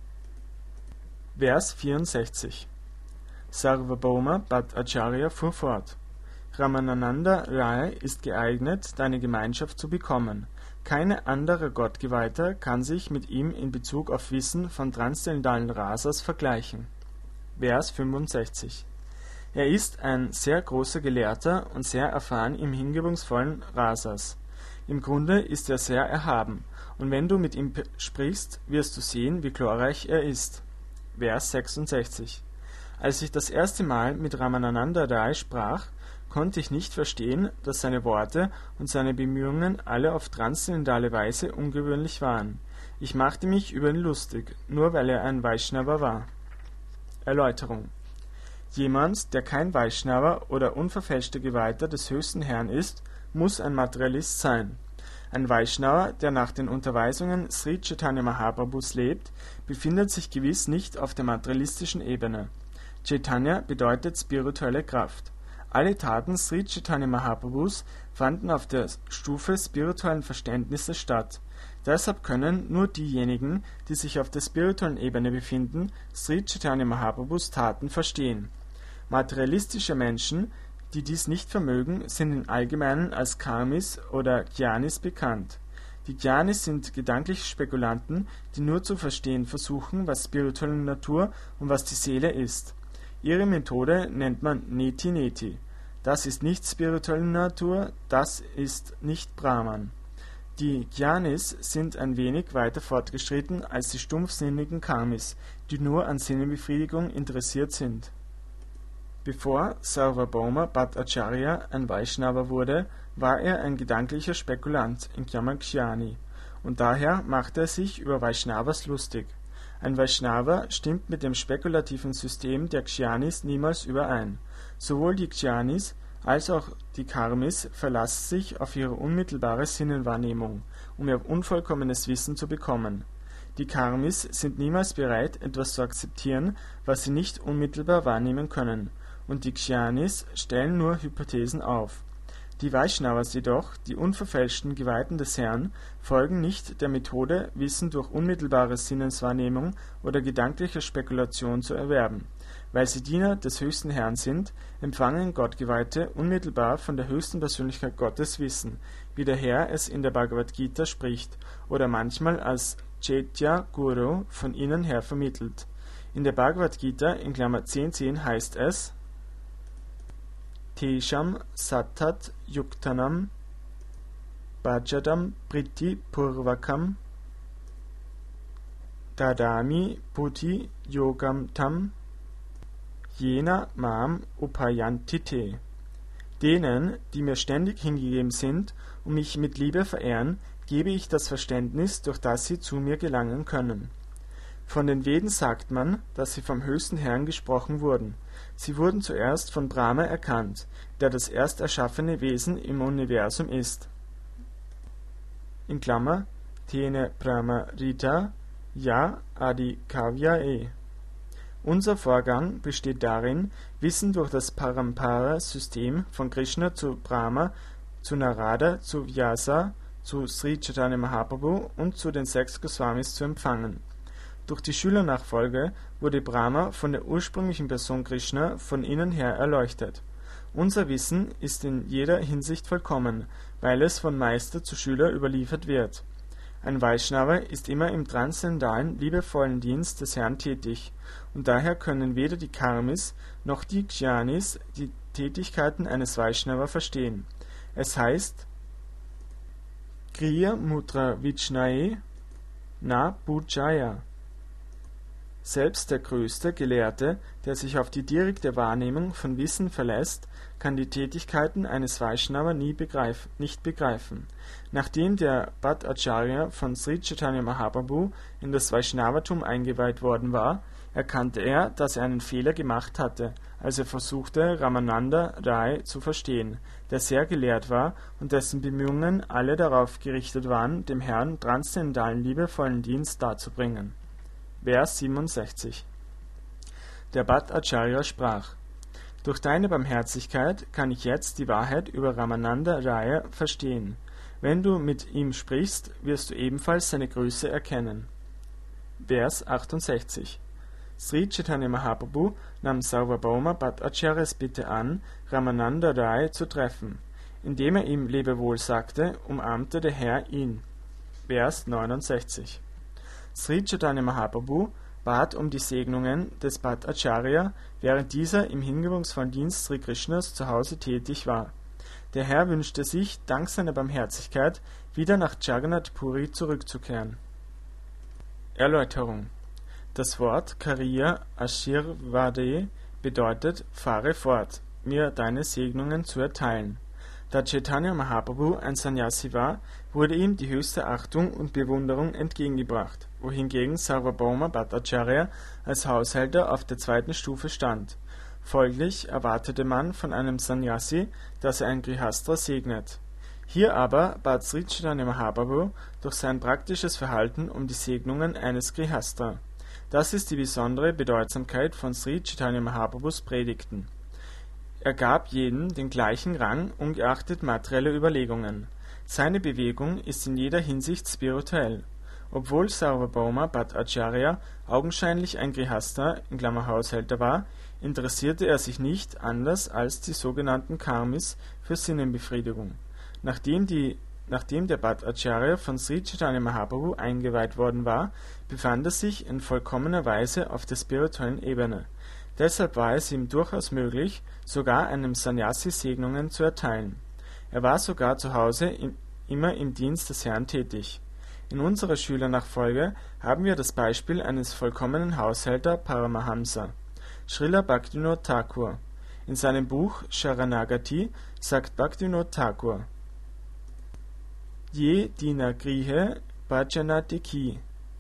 Vers vierundsechzig. Sarvabhauma Bhattacharya fuhr fort: Ramananda Rai ist geeignet, deine Gemeinschaft zu bekommen. Keine andere Gottgeweihter kann sich mit ihm in Bezug auf Wissen von transzendentalen Rasas vergleichen. Vers fünfundsechzig. Er ist ein sehr großer Gelehrter und sehr erfahren im hingebungsvollen Rasas. Im Grunde ist er sehr erhaben, und wenn du mit ihm sprichst, wirst du sehen, wie glorreich er ist. Vers sechsundsechzig. Als ich das erste Mal mit Ramananda Rai sprach, konnte ich nicht verstehen, dass seine Worte und seine Bemühungen alle auf transzendentale Weise ungewöhnlich waren. Ich machte mich über ihn lustig, nur weil er ein Vaishnava war. Erläuterung: Jemand, der kein Vaishnava oder unverfälschter Geweihter des höchsten Herrn ist, muss ein Materialist sein. Ein Vaishnava, der nach den Unterweisungen Sri Chaitanya Mahaprabhus lebt, befindet sich gewiss nicht auf der materialistischen Ebene. Chaitanya bedeutet spirituelle Kraft. Alle Taten Sri Chaitanya Mahaprabhus fanden auf der Stufe spirituellen Verständnisses statt. Deshalb können nur diejenigen, die sich auf der spirituellen Ebene befinden, Sri Chaitanya Mahaprabhus Taten verstehen. Materialistische Menschen, die dies nicht vermögen, sind im Allgemeinen als Karmis oder Jnanis bekannt. Die Jnanis sind gedankliche Spekulanten, die nur zu verstehen versuchen, was spirituelle Natur und was die Seele ist. Ihre Methode nennt man Neti Neti. Das ist nicht spirituelle Natur, das ist nicht Brahman. Die Jnanis sind ein wenig weiter fortgeschritten als die stumpfsinnigen Karmis, die nur an Sinnebefriedigung interessiert sind. Bevor Sarvabhauma Bhattacharya ein Vaishnava wurde, war er ein gedanklicher Spekulant in Klammern Jnani, und daher machte er sich über Vaishnavas lustig. Ein Vaishnava stimmt mit dem spekulativen System der Jnanis niemals überein. Sowohl die Jnanis als auch die Karmis verlassen sich auf ihre unmittelbare Sinnenwahrnehmung, um ihr unvollkommenes Wissen zu bekommen. Die Karmis sind niemals bereit, etwas zu akzeptieren, was sie nicht unmittelbar wahrnehmen können, und die Jnanis stellen nur Hypothesen auf. Die Vaishnavas jedoch, die unverfälschten Geweihten des Herrn, folgen nicht der Methode, Wissen durch unmittelbare Sinneswahrnehmung oder gedankliche Spekulation zu erwerben. Weil sie Diener des höchsten Herrn sind, empfangen Gottgeweihte unmittelbar von der höchsten Persönlichkeit Gottes Wissen, wie der Herr es in der Bhagavad Gita spricht oder manchmal als Chaitya Guru von ihnen her vermittelt. In der Bhagavad Gita in Klammer zehn zehn heißt es: Tesham Sattat Yuktanam Bhajadam Priti Purvakam Dadami Buddhi Yogam Tam Jena Mam Upayantite. Denen, die mir ständig hingegeben sind und mich mit Liebe verehren, gebe ich das Verständnis, durch das sie zu mir gelangen können. Von den Veden sagt man, dass sie vom höchsten Herrn gesprochen wurden. Sie wurden zuerst von Brahma erkannt, der das erst erschaffene Wesen im Universum ist. In Klammer, Tene Brahma Rita Ya Adi Kavyae. Unser Vorgang besteht darin, Wissen durch das Parampara-System von Krishna zu Brahma, zu Narada, zu Vyasa, zu Sri Chaitanya Mahaprabhu und zu den sechs Goswamis zu empfangen. Durch die Schülernachfolge wurde Brahma von der ursprünglichen Person Krishna von innen her erleuchtet. Unser Wissen ist in jeder Hinsicht vollkommen, weil es von Meister zu Schüler überliefert wird. Ein Vaishnava ist immer im transzendentalen, liebevollen Dienst des Herrn tätig, und daher können weder die Karmis noch die Jnanis die Tätigkeiten eines Vaishnava verstehen. Es heißt Kriya Mudra Vijnaye Na Bujaya. Selbst der größte Gelehrte, der sich auf die direkte Wahrnehmung von Wissen verlässt, kann die Tätigkeiten eines Vaishnava nie begreif nicht begreifen. Nachdem der Bhattacharya von Sri Chaitanya Mahaprabhu in das Vaishnavatum eingeweiht worden war, erkannte er, dass er einen Fehler gemacht hatte, als er versuchte, Ramananda Rai zu verstehen, der sehr gelehrt war und dessen Bemühungen alle darauf gerichtet waren, dem Herrn transzendentalen liebevollen Dienst darzubringen. Vers siebenundsechzig. Der Bhattacharya sprach: Durch deine Barmherzigkeit kann ich jetzt die Wahrheit über Ramananda Raya verstehen. Wenn du mit ihm sprichst, wirst du ebenfalls seine Größe erkennen. Vers achtundsechzig. Sri Chaitanya Mahaprabhu nahm Sarvabhauma Bhattacharyas Bitte an, Ramananda Rai zu treffen. Indem er ihm Lebewohl sagte, umarmte der Herr ihn. Vers neunundsechzig. Sri Chaitanya Mahaprabhu bat um die Segnungen des Bhattacharya, während dieser im hingebungsvollen Dienst Sri Krishnas zu Hause tätig war. Der Herr wünschte sich, dank seiner Barmherzigkeit, wieder nach Jagannath Puri zurückzukehren. Erläuterung. Das Wort Kariya Ashirvade bedeutet, fahre fort, mir deine Segnungen zu erteilen. Da Chaitanya Mahaprabhu ein Sannyasi war, wurde ihm die höchste Achtung und Bewunderung entgegengebracht, wohingegen Sarvabhauma Bhattacharya als Haushälter auf der zweiten Stufe stand. Folglich erwartete man von einem Sannyasi, dass er ein Grihastra segnet. Hier aber bat Sri Chaitanya Mahaprabhu durch sein praktisches Verhalten um die Segnungen eines Grihastra. Das ist die besondere Bedeutsamkeit von Sri Chaitanya Mahaprabhus Predigten. Er gab jedem den gleichen Rang, ungeachtet materieller Überlegungen. Seine Bewegung ist in jeder Hinsicht spirituell. Obwohl Sarvabhauma Bhattacharya augenscheinlich ein Grihastha (Haushälter) war, interessierte er sich nicht, anders als die sogenannten Karmis, für Sinnenbefriedigung. Nachdem, die, nachdem der Bhattacharya von Sri Chaitanya Mahaprabhu eingeweiht worden war, befand er sich in vollkommener Weise auf der spirituellen Ebene. Deshalb war es ihm durchaus möglich, sogar einem Sannyasi Segnungen zu erteilen. Er war sogar zu Hause in, immer im Dienst des Herrn tätig. In unserer Schülernachfolge haben wir das Beispiel eines vollkommenen Haushälter Paramahamsa, Srila Bhaktivinoda Thakur. In seinem Buch Sharanagati sagt Bhaktivinoda Thakur: Ye dina grihe bhajanati ki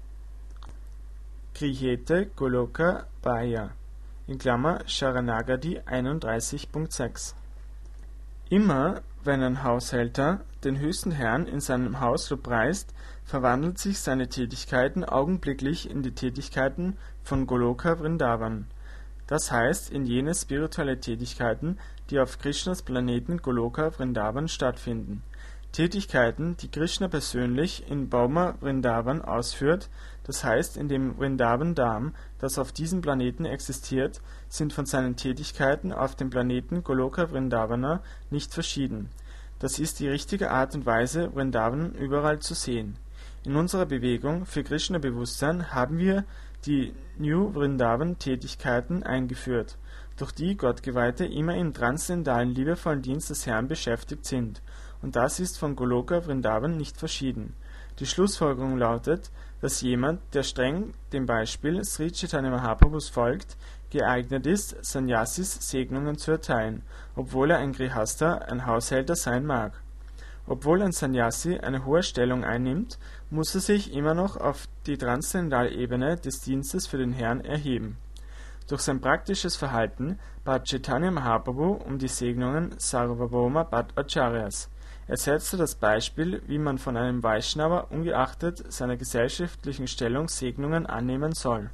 grihete goloka bhaya. In Klammer Sharanagati einunddreißig Punkt sechs. Immer, wenn ein Haushälter den höchsten Herrn in seinem Haus lobpreist, verwandelt sich seine Tätigkeiten augenblicklich in die Tätigkeiten von Goloka Vrindavan, das heißt in jene spirituelle Tätigkeiten, die auf Krishnas Planeten Goloka Vrindavan stattfinden. Tätigkeiten, die Krishna persönlich in Bhauma Vrindavan ausführt, das heißt in dem Vrindavan Dham, das auf diesem Planeten existiert, sind von seinen Tätigkeiten auf dem Planeten Goloka Vrindavana nicht verschieden. Das ist die richtige Art und Weise, Vrindavan überall zu sehen. In unserer Bewegung für Krishna-Bewusstsein haben wir die New Vrindavan-Tätigkeiten eingeführt, durch die Gottgeweihte immer im transzendentalen liebevollen Dienst des Herrn beschäftigt sind, und das ist von Goloka Vrindavan nicht verschieden. Die Schlussfolgerung lautet, dass jemand, der streng dem Beispiel Sri Chaitanya Mahaprabhus folgt, geeignet ist, Sannyasis Segnungen zu erteilen, obwohl er ein Grihastha, ein Haushälter sein mag. Obwohl ein Sannyasi eine hohe Stellung einnimmt, muss er sich immer noch auf die transzendentale Ebene des Dienstes für den Herrn erheben. Durch sein praktisches Verhalten bat Chaitanya Mahaprabhu um die Segnungen Sarvabhauma Bhattacharyas. Er setzte das Beispiel, wie man von einem Vaishnava ungeachtet seiner gesellschaftlichen Stellung Segnungen annehmen soll.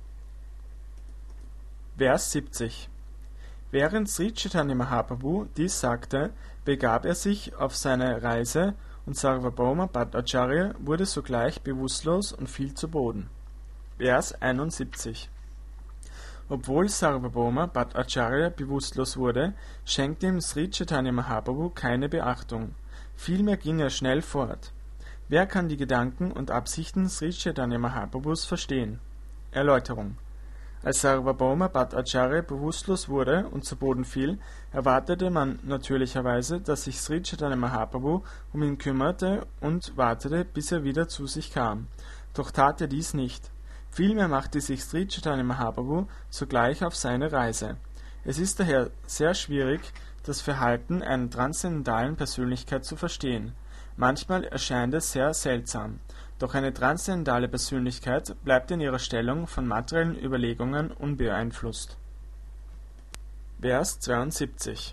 Vers siebzig. Während Sri Chaitanya Mahaprabhu dies sagte, begab er sich auf seine Reise und Sarvabhauma Bhattacharya wurde sogleich bewusstlos und fiel zu Boden. Vers einundsiebzig. Obwohl Sarvabhauma Bhattacharya bewusstlos wurde, schenkte ihm Sri Chaitanya Mahaprabhu keine Beachtung. Vielmehr ging er schnell fort. Wer kann die Gedanken und Absichten Sri Chaitanya Mahaprabhus verstehen? Erläuterung. Als Sarvabhauma Bhattacharya bewusstlos wurde und zu Boden fiel, erwartete man natürlicherweise, dass sich Sri Chaitanya Mahaprabhu um ihn kümmerte und wartete, bis er wieder zu sich kam. Doch tat er dies nicht. Vielmehr machte sich Sri Chaitanya Mahaprabhu sogleich auf seine Reise. Es ist daher sehr schwierig, das Verhalten einer transzendentalen Persönlichkeit zu verstehen. Manchmal erscheint es sehr seltsam, doch eine transzendentale Persönlichkeit bleibt in ihrer Stellung von materiellen Überlegungen unbeeinflusst. Vers zweiundsiebzig.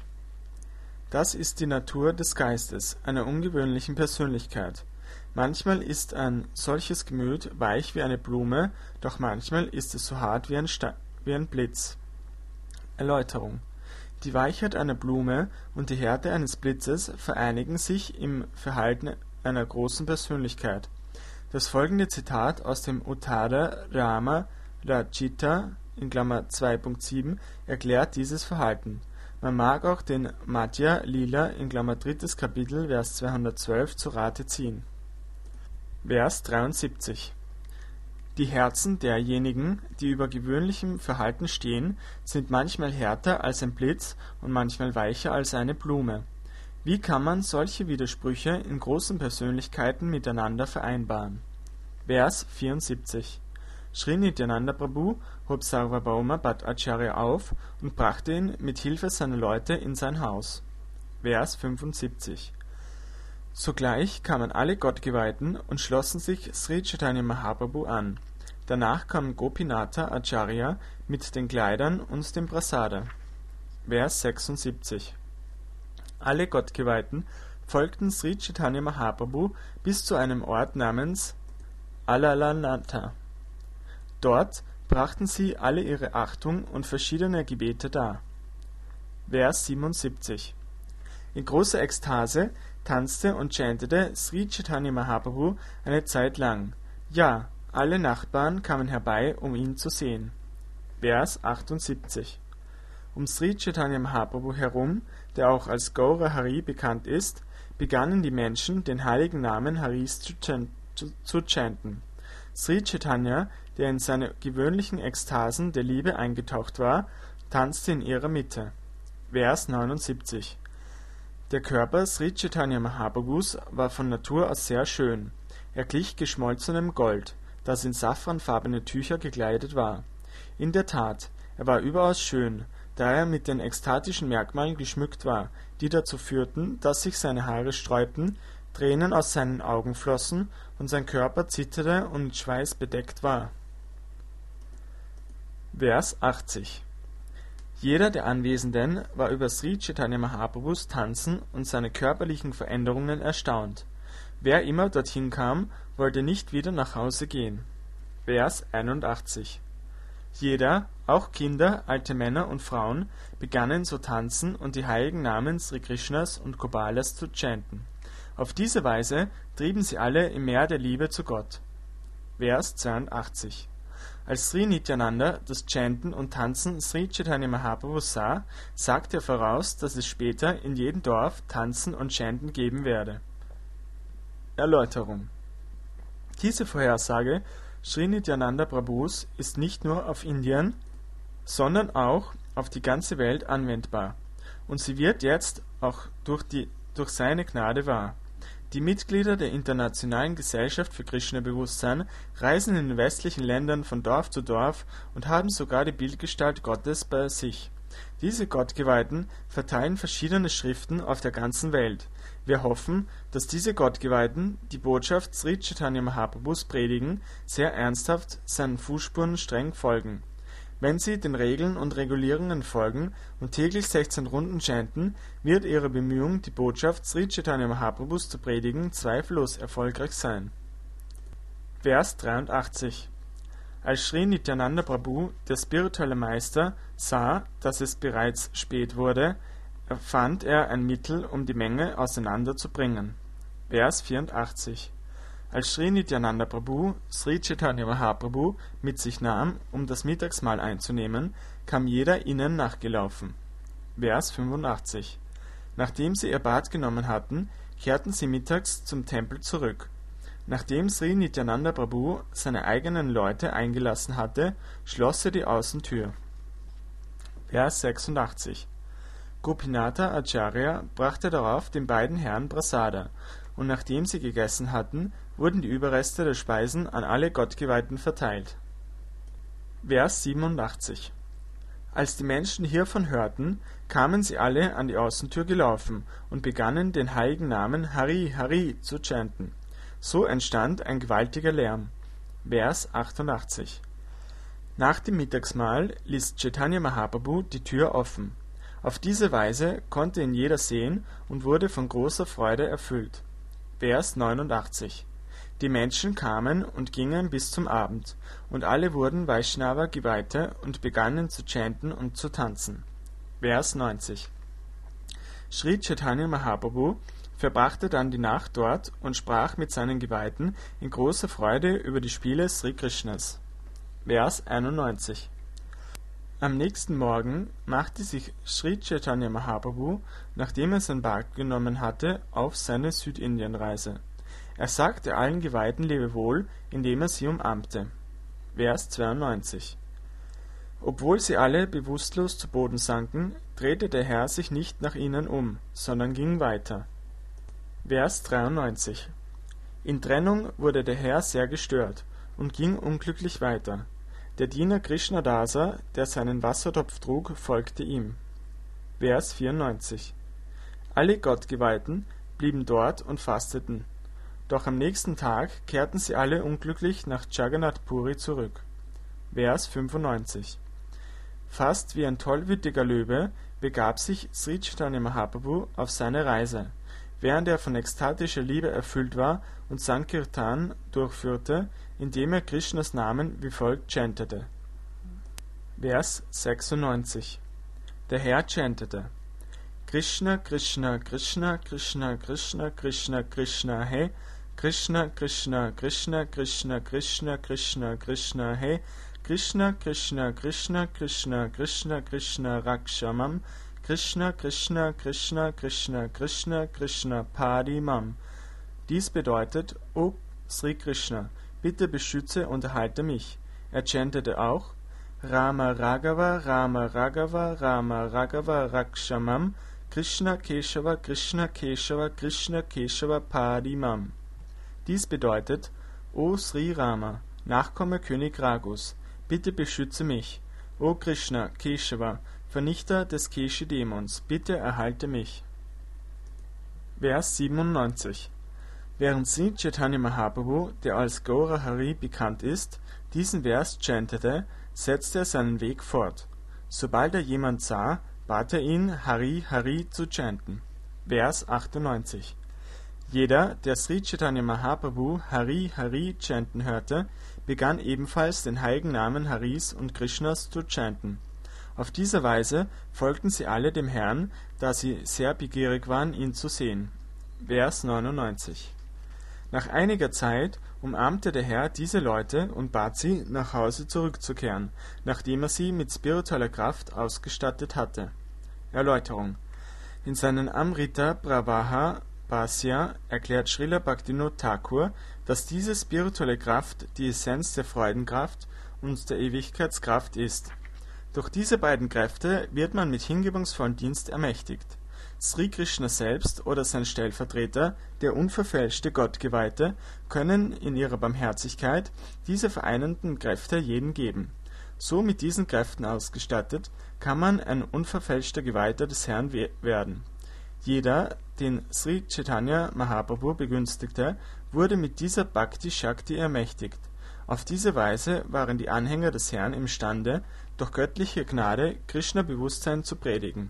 Das ist die Natur des Geistes, einer ungewöhnlichen Persönlichkeit. Manchmal ist ein solches Gemüt weich wie eine Blume, doch manchmal ist es so hart wie ein, Sta- wie ein Blitz. Erläuterung. Die Weichheit einer Blume und die Härte eines Blitzes vereinigen sich im Verhalten einer großen Persönlichkeit. Das folgende Zitat aus dem Uttada Rama Rajita in Klammer zwei Punkt sieben erklärt dieses Verhalten. Man mag auch den Madhya Lila in Klammer drittes Kapitel Vers zweihundertzwölf zu Rate ziehen. Vers dreiundsiebzig. Die Herzen derjenigen, die über gewöhnlichem Verhalten stehen, sind manchmal härter als ein Blitz und manchmal weicher als eine Blume. Wie kann man solche Widersprüche in großen Persönlichkeiten miteinander vereinbaren? Vers vierundsiebzig. Sri Nityananda Prabhu hob Sarvabhauma Bhattacharya auf und brachte ihn mit Hilfe seiner Leute in sein Haus. Vers fünfundsiebzig. Sogleich kamen alle Gottgeweihten und schlossen sich Sri Chaitanya Mahaprabhu an. Danach kam Gopinatha Acharya mit den Kleidern und dem Prasada. Vers sechsundsiebzig. Alle Gottgeweihten folgten Sri Chaitanya Mahaprabhu bis zu einem Ort namens Alalanatha. Dort brachten sie alle ihre Achtung und verschiedene Gebete dar. Vers siebenundsiebzig. In großer Ekstase tanzte und chantete Sri Chaitanya Mahaprabhu eine Zeit lang. Ja, alle Nachbarn kamen herbei, um ihn zu sehen. Vers achtundsiebzig. Um Sri Chaitanya Mahaprabhu herum, der auch als Gaura Hari bekannt ist, begannen die Menschen, den heiligen Namen Haris zu, chan zu, zu chanten. Sri Chaitanya, der in seine gewöhnlichen Ekstasen der Liebe eingetaucht war, tanzte in ihrer Mitte. Vers neunundsiebzig. Der Körper Sri Chaitanya Mahaprabhus war von Natur aus sehr schön. Er glich geschmolzenem Gold, das in safranfarbene Tücher gekleidet war. In der Tat, er war überaus schön, da er mit den ekstatischen Merkmalen geschmückt war, die dazu führten, dass sich seine Haare sträubten, Tränen aus seinen Augen flossen und sein Körper zitterte und mit Schweiß bedeckt war. Vers achtzig. Jeder der Anwesenden war über Sri Chaitanya Mahaprabhus Tanzen und seine körperlichen Veränderungen erstaunt. Wer immer dorthin kam, wollte nicht wieder nach Hause gehen. Vers einundachtzig. Jeder, auch Kinder, alte Männer und Frauen, begannen zu tanzen und die heiligen Namen Sri Krishnas und Gopalas zu chanten. Auf diese Weise trieben sie alle im Meer der Liebe zu Gott. Vers zweiundachtzig. Als Sri Nityananda das Chanten und Tanzen Sri Chaitanya Mahaprabhus sah, sagte er voraus, dass es später in jedem Dorf Tanzen und Chanten geben werde. Erläuterung. Diese Vorhersage Sri Nityananda Prabhus ist nicht nur auf Indien, sondern auch auf die ganze Welt anwendbar, und sie wird jetzt auch durch, die, durch seine Gnade wahr. Die Mitglieder der Internationalen Gesellschaft für Krishna-Bewusstsein reisen in den westlichen Ländern von Dorf zu Dorf und haben sogar die Bildgestalt Gottes bei sich. Diese Gottgeweihten verteilen verschiedene Schriften auf der ganzen Welt. Wir hoffen, dass diese Gottgeweihten die Botschaft Sri Chaitanya Mahaprabhus predigen, sehr ernsthaft seinen Fußspuren streng folgen. Wenn sie den Regeln und Regulierungen folgen und täglich sechzehn Runden chanten, wird ihre Bemühung, die Botschaft Sri Chaitanya Mahaprabhus zu predigen, zweifellos erfolgreich sein. Vers dreiundachtzig. Als Sri Nityananda Prabhu, der spirituelle Meister, sah, dass es bereits spät wurde, fand er ein Mittel, um die Menge auseinanderzubringen. Vers vierundachtzig. Als Sri Nityananda Prabhu Sri Chaitanya Mahaprabhu mit sich nahm, um das Mittagsmahl einzunehmen, kam jeder ihnen nachgelaufen. Vers fünfundachtzig. Nachdem sie ihr Bad genommen hatten, kehrten sie mittags zum Tempel zurück. Nachdem Sri Nityananda Prabhu seine eigenen Leute eingelassen hatte, schloss er die Außentür. Vers sechsundachtzig. Gopinatha Acharya brachte darauf den beiden Herren Prasada, und nachdem sie gegessen hatten, wurden die Überreste der Speisen an alle Gottgeweihten verteilt. Vers siebenundachtzig. Als die Menschen hiervon hörten, kamen sie alle an die Außentür gelaufen und begannen den heiligen Namen Hari Hari zu chanten. So entstand ein gewaltiger Lärm. Vers achtundachtzig. Nach dem Mittagsmahl ließ Chaitanya Mahaprabhu die Tür offen. Auf diese Weise konnte ihn jeder sehen und wurde von großer Freude erfüllt. Vers neunundachtzig. Die Menschen kamen und gingen bis zum Abend, und alle wurden Vaishnava-Geweihte und begannen zu chanten und zu tanzen. Vers neunzig. Sri Chaitanya Mahaprabhu verbrachte dann die Nacht dort und sprach mit seinen Geweihten in großer Freude über die Spiele Sri Krishnas. Vers einundneunzig. Am nächsten Morgen machte sich Sri Chaitanya Mahaprabhu, nachdem er sein Bad genommen hatte, auf seine Südindienreise. Er sagte allen Geweihten Lebewohl, indem er sie umarmte. Vers zweiundneunzig. Obwohl sie alle bewusstlos zu Boden sanken, drehte der Herr sich nicht nach ihnen um, sondern ging weiter. Vers dreiundneunzig. In Trennung wurde der Herr sehr gestört und ging unglücklich weiter. Der Diener Krishnadasa, der seinen Wassertopf trug, folgte ihm. Vers vierundneunzig. Alle Gottgeweihten blieben dort und fasteten. Doch am nächsten Tag kehrten sie alle unglücklich nach Jagannath Puri zurück. Vers fünfundneunzig. Fast wie ein tollwütiger Löwe begab sich Sri Chaitanya Mahaprabhu auf seine Reise. Während er von ekstatischer Liebe erfüllt war und Sankirtan durchführte, indem er Krishnas Namen wie folgt chantete. Vers sechsundneunzig. Der Herr chantete: Krishna, Krishna, Krishna, Krishna, Krishna, Krishna, Krishna, He, Krishna, Krishna, Krishna, Krishna, Krishna, Krishna, Krishna, He, Krishna, Krishna, Krishna, Krishna, Krishna, Krishna, Rakshamam, Krishna, Krishna, Krishna, Krishna, Krishna, Krishna, Padimam. Dies bedeutet: O Sri Krishna, bitte beschütze und erhalte mich. Er chantete auch: Rama Raghava, Rama Raghava, Rama Raghava, Rakshamam, Krishna Keshava, Krishna Keshava, Krishna Keshava, Padimam. Dies bedeutet: O Sri Rama, Nachkomme König Raghus, bitte beschütze mich. O Krishna Keshava, Vernichter des Keshi-Dämons, bitte erhalte mich. Vers siebenundneunzig. Während Sri Chaitanya Mahaprabhu, der als Gaura Hari bekannt ist, diesen Vers chantete, setzte er seinen Weg fort. Sobald er jemand sah, bat er ihn, Hari Hari zu chanten. Vers achtundneunzig. Jeder, der Sri Chaitanya Mahaprabhu Hari Hari chanten hörte, begann ebenfalls den heiligen Namen Haris und Krishnas zu chanten. Auf diese Weise folgten sie alle dem Herrn, da sie sehr begierig waren, ihn zu sehen. Vers neunundneunzig. Nach einiger Zeit umarmte der Herr diese Leute und bat sie, nach Hause zurückzukehren, nachdem er sie mit spiritueller Kraft ausgestattet hatte. Erläuterung: In seinen Amrita Pravaha Bhasya erklärt Srila Bhaktivinoda Thakur, dass diese spirituelle Kraft die Essenz der Freudenkraft und der Ewigkeitskraft ist. Durch diese beiden Kräfte wird man mit hingebungsvollem Dienst ermächtigt. Sri Krishna selbst oder sein Stellvertreter, der unverfälschte Gottgeweihte, können in ihrer Barmherzigkeit diese vereinenden Kräfte jedem geben. So mit diesen Kräften ausgestattet, kann man ein unverfälschter Geweihter des Herrn werden. Jeder, den Sri Chaitanya Mahaprabhu begünstigte, wurde mit dieser Bhakti Shakti ermächtigt. Auf diese Weise waren die Anhänger des Herrn imstande, durch göttliche Gnade Krishna-Bewusstsein zu predigen.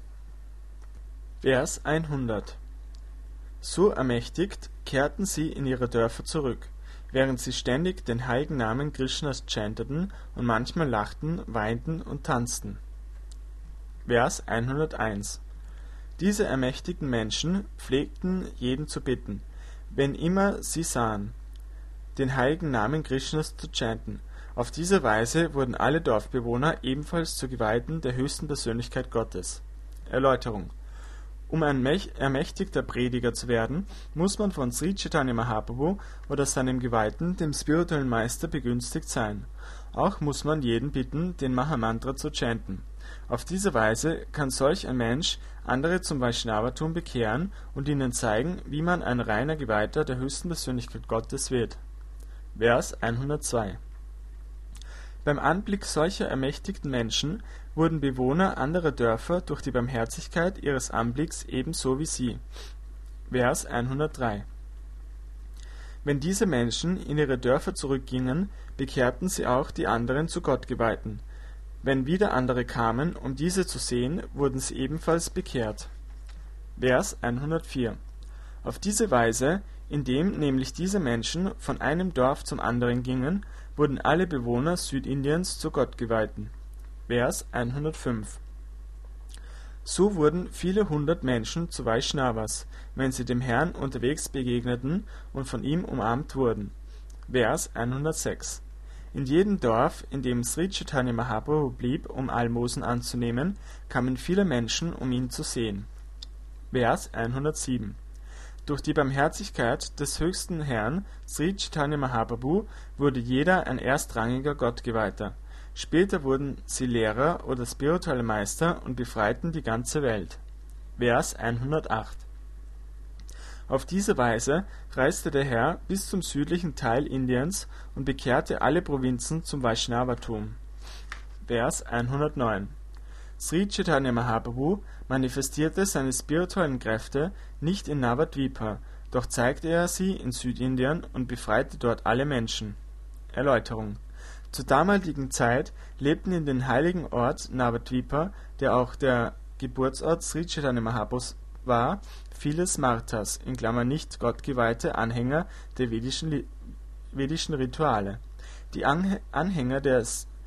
Vers hundert. So ermächtigt kehrten sie in ihre Dörfer zurück, während sie ständig den heiligen Namen Krishnas chanteten und manchmal lachten, weinten und tanzten. Vers hunderteins. Diese ermächtigten Menschen pflegten jeden zu bitten, wenn immer sie sahen, den heiligen Namen Krishnas zu chanten. Auf diese Weise wurden alle Dorfbewohner ebenfalls zu Geweihten der höchsten Persönlichkeit Gottes. Erläuterung: Um ein ermächtigter Prediger zu werden, muss man von Sri Chaitanya Mahaprabhu oder seinem Geweihten, dem spirituellen Meister, begünstigt sein. Auch muss man jeden bitten, den Mahamantra zu chanten. Auf diese Weise kann solch ein Mensch andere zum Vaishnavatum bekehren und ihnen zeigen, wie man ein reiner Geweihter der höchsten Persönlichkeit Gottes wird. Vers hundertzwei. Beim Anblick solcher ermächtigten Menschen wurden Bewohner anderer Dörfer durch die Barmherzigkeit ihres Anblicks ebenso wie sie. Vers hundertdrei. Wenn diese Menschen in ihre Dörfer zurückgingen, bekehrten sie auch die anderen zu Gottgeweihten. Wenn wieder andere kamen, um diese zu sehen, wurden sie ebenfalls bekehrt. Vers hundertvier. Auf diese Weise, indem nämlich diese Menschen von einem Dorf zum anderen gingen, wurden alle Bewohner Südindiens zu Gottgeweihten. Vers hundertfünf. So wurden viele hundert Menschen zu Vaishnavas, wenn sie dem Herrn unterwegs begegneten und von ihm umarmt wurden. Vers hundertsechs. In jedem Dorf, in dem Sri Chaitanya Mahaprabhu blieb, um Almosen anzunehmen, kamen viele Menschen, um ihn zu sehen. Vers hundertsieben. Durch die Barmherzigkeit des höchsten Herrn, Sri Chaitanya Mahaprabhu, wurde jeder ein erstrangiger Gottgeweihter. Später wurden sie Lehrer oder spirituelle Meister und befreiten die ganze Welt. Vers hundertacht. Auf diese Weise reiste der Herr bis zum südlichen Teil Indiens und bekehrte alle Provinzen zum Vaishnavatum. Vers hundertneun. Sri Chaitanya Mahaprabhu manifestierte seine spirituellen Kräfte nicht in Navadvipa, doch zeigte er sie in Südindien und befreite dort alle Menschen. Erläuterung. Zur damaligen Zeit lebten in den heiligen Ort Navadvipa, der auch der Geburtsort Sri Chaitanya Mahaprabhus war, viele Smartas in Klammern nicht gottgeweihte Anhänger der vedischen, vedischen Rituale. Die Anhänger der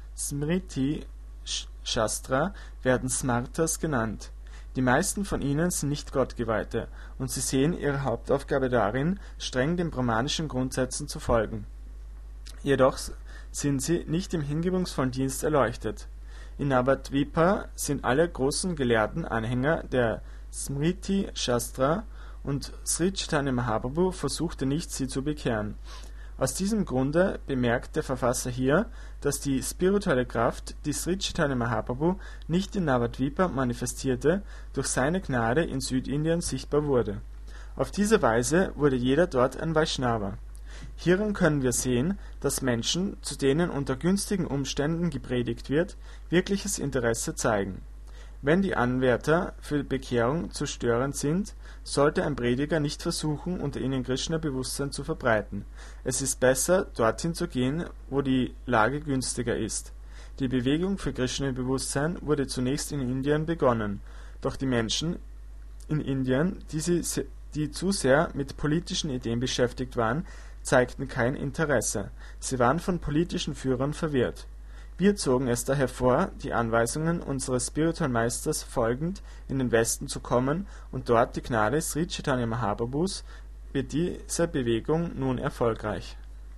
Smriti Shastra werden Smartas genannt. Die meisten von ihnen sind nicht Gottgeweihte, und sie sehen ihre Hauptaufgabe darin, streng den brahmanischen Grundsätzen zu folgen. Jedoch sind sie nicht im hingebungsvollen Dienst erleuchtet. In Navadvipa sind alle großen Gelehrten Anhänger der Smriti Shastra, und Sri Chaitanya Mahaprabhu versuchte nicht, sie zu bekehren. Aus diesem Grunde bemerkt der Verfasser hier, dass die spirituelle Kraft, die Sri Chaitanya Mahaprabhu nicht in Navadvipa manifestierte, durch seine Gnade in Südindien sichtbar wurde. Auf diese Weise wurde jeder dort ein Vaishnava. Hieran können wir sehen, dass Menschen, zu denen unter günstigen Umständen gepredigt wird, wirkliches Interesse zeigen. Wenn die Anwärter für Bekehrung zu störend sind, sollte ein Prediger nicht versuchen, unter ihnen Krishna-Bewusstsein zu verbreiten. Es ist besser, dorthin zu gehen, wo die Lage günstiger ist. Die Bewegung für Krishna-Bewusstsein wurde zunächst in Indien begonnen, doch die Menschen in Indien, die, sie, die zu sehr mit politischen Ideen beschäftigt waren, zeigten kein Interesse. Sie waren von politischen Führern verwirrt. Wir zogen es daher vor, die Anweisungen unseres spirituellen Meisters folgend in den Westen zu kommen, und dort die Gnade Sri Chaitanya Mahaprabhus wird diese Bewegung nun erfolgreich.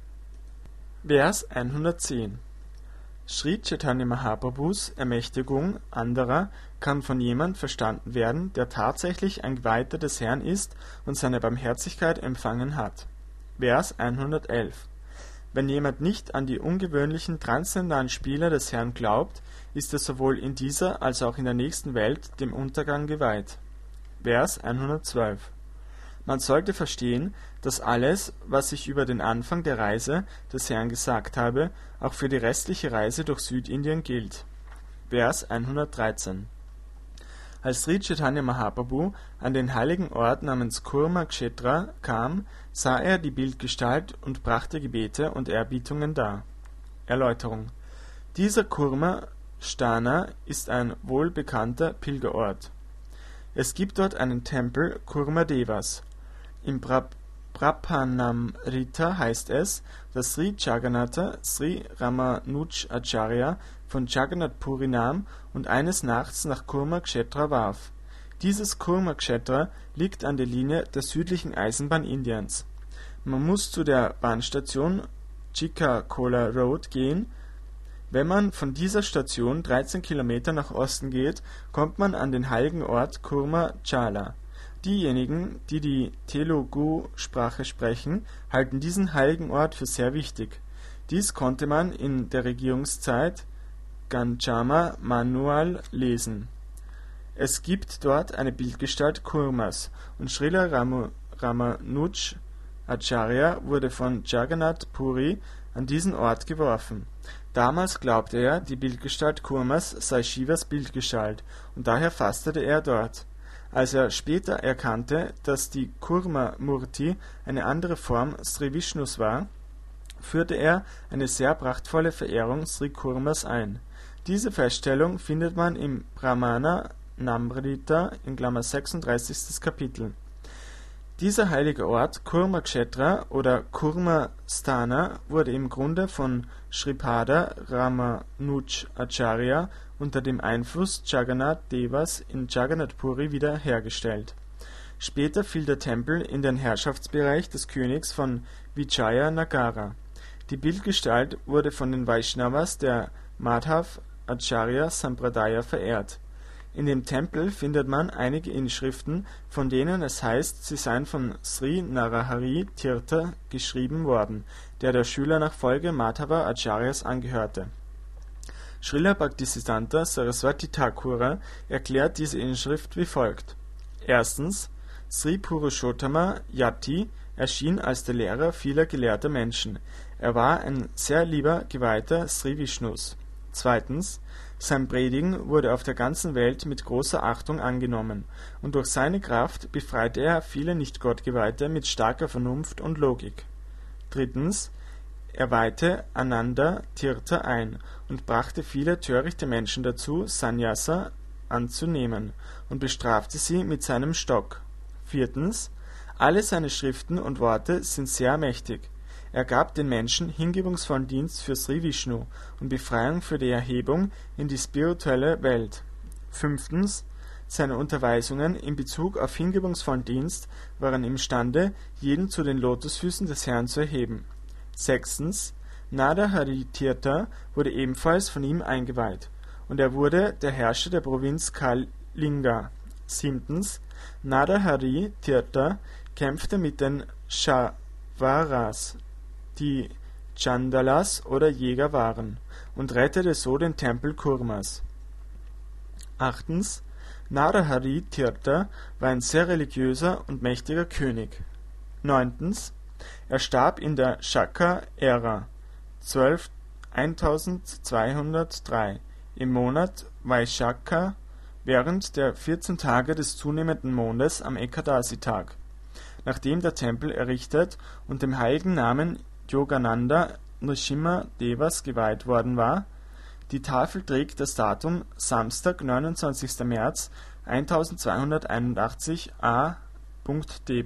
Vers hundertzehn. Sri Chaitanya Mahaprabhus Ermächtigung anderer kann von jemand verstanden werden, der tatsächlich ein Geweihter des Herrn ist und seine Barmherzigkeit empfangen hat. Vers hundertelf. Wenn jemand nicht an die ungewöhnlichen transzendentalen Spiele des Herrn glaubt, ist er sowohl in dieser als auch in der nächsten Welt dem Untergang geweiht. Vers hundertzwölf. Man sollte verstehen, dass alles, was ich über den Anfang der Reise des Herrn gesagt habe, auch für die restliche Reise durch Südindien gilt. Vers hundertdreizehn. Als Sri Chaitanya Mahaprabhu an den heiligen Ort namens Kurma Kshetra kam, sah er die Bildgestalt und brachte Gebete und Erbietungen dar. Erläuterung. Dieser Kurma Sthana ist ein wohlbekannter Pilgerort. Es gibt dort einen Tempel Kurma Devas. Im Prapanamrita heißt es, dass Sri Jagannatha Sri Ramanuj Acharya von Jagannath Puri nahm und eines Nachts nach Kurma Kshetra warf. Dieses Kurma Kshetra liegt an der Linie der südlichen Eisenbahn Indiens. Man muss zu der Bahnstation Chikakola Road gehen, Wenn man von dieser Station dreizehn Kilometer nach Osten geht, kommt man an den heiligen Ort Kurma Chala. Diejenigen, die die Telugu-Sprache sprechen, halten diesen heiligen Ort für sehr wichtig. Dies konnte man in der Regierungszeit Ganchama Manual lesen. Es gibt dort eine Bildgestalt Kurmas und Srila Ramu, Ramanuj Acharya wurde von Jagannath Puri an diesen Ort geworfen. Damals glaubte er, die Bildgestalt Kurmas sei Shivas Bildgestalt und daher fastete er dort. Als er später erkannte, dass die Kurma Murti eine andere Form Sri Vishnus war, führte er eine sehr prachtvolle Verehrung Sri Kurmas ein. Diese Feststellung findet man im Brahmana Namrita in Klammer sechsunddreißigstes Kapitel. Dieser heilige Ort, Kurma Kshetra oder Kurma Sthana, wurde im Grunde von Shripada Ramanuj Acharya unter dem Einfluss Jagannath Devas in Jagannath Puri wieder hergestellt. Später fiel der Tempel in den Herrschaftsbereich des Königs von Vijayanagar. Die Bildgestalt wurde von den Vaishnavas der Madhav Acharya Sampradaya verehrt. In dem Tempel findet man einige Inschriften, von denen es heißt, sie seien von Sri Narahari Tirtha geschrieben worden, der der Schüler nach Folge Madhava Acharyas angehörte. Srila Bhaktisiddhanta Saraswati Thakura erklärt diese Inschrift wie folgt. Erstens, Sri Purushottama Yati erschien als der Lehrer vieler gelehrter Menschen. Er war ein sehr lieber Geweihter Sri Vishnus. Zweitens, sein Predigen wurde auf der ganzen Welt mit großer Achtung angenommen, und durch seine Kraft befreite er viele Nicht-Gottgeweihte mit starker Vernunft und Logik. Drittens, er weihte Ananda Tirtha ein und brachte viele törichte Menschen dazu, Sannyasa anzunehmen, und bestrafte sie mit seinem Stock. Viertens, alle seine Schriften und Worte sind sehr mächtig. Er gab den Menschen hingebungsvollen Dienst für Sri Vishnu und Befreiung für die Erhebung in die spirituelle Welt. Fünftens, seine Unterweisungen in Bezug auf hingebungsvollen Dienst waren imstande, jeden zu den Lotusfüßen des Herrn zu erheben. Sechstens, Nada Hari Tirtha wurde ebenfalls von ihm eingeweiht, und er wurde der Herrscher der Provinz Kalinga. Siebtens, Nada Hari Tirtha kämpfte mit den Shavaras, die Chandalas oder Jäger waren, und rettete so den Tempel Kurmas. Achtens, Narahari Tirtha war ein sehr religiöser und mächtiger König. Neuntens, er starb in der Shaka-Ära eintausendzweihundertdrei im Monat Vaishakha während der vierzehn Tage des zunehmenden Mondes am Ekadasi-Tag, nachdem der Tempel errichtet und dem heiligen Namen Yogananda Nrsimha Devas geweiht worden war. Die Tafel trägt das Datum Samstag, neunundzwanzigster März eintausendzweihunderteinundachtzig A D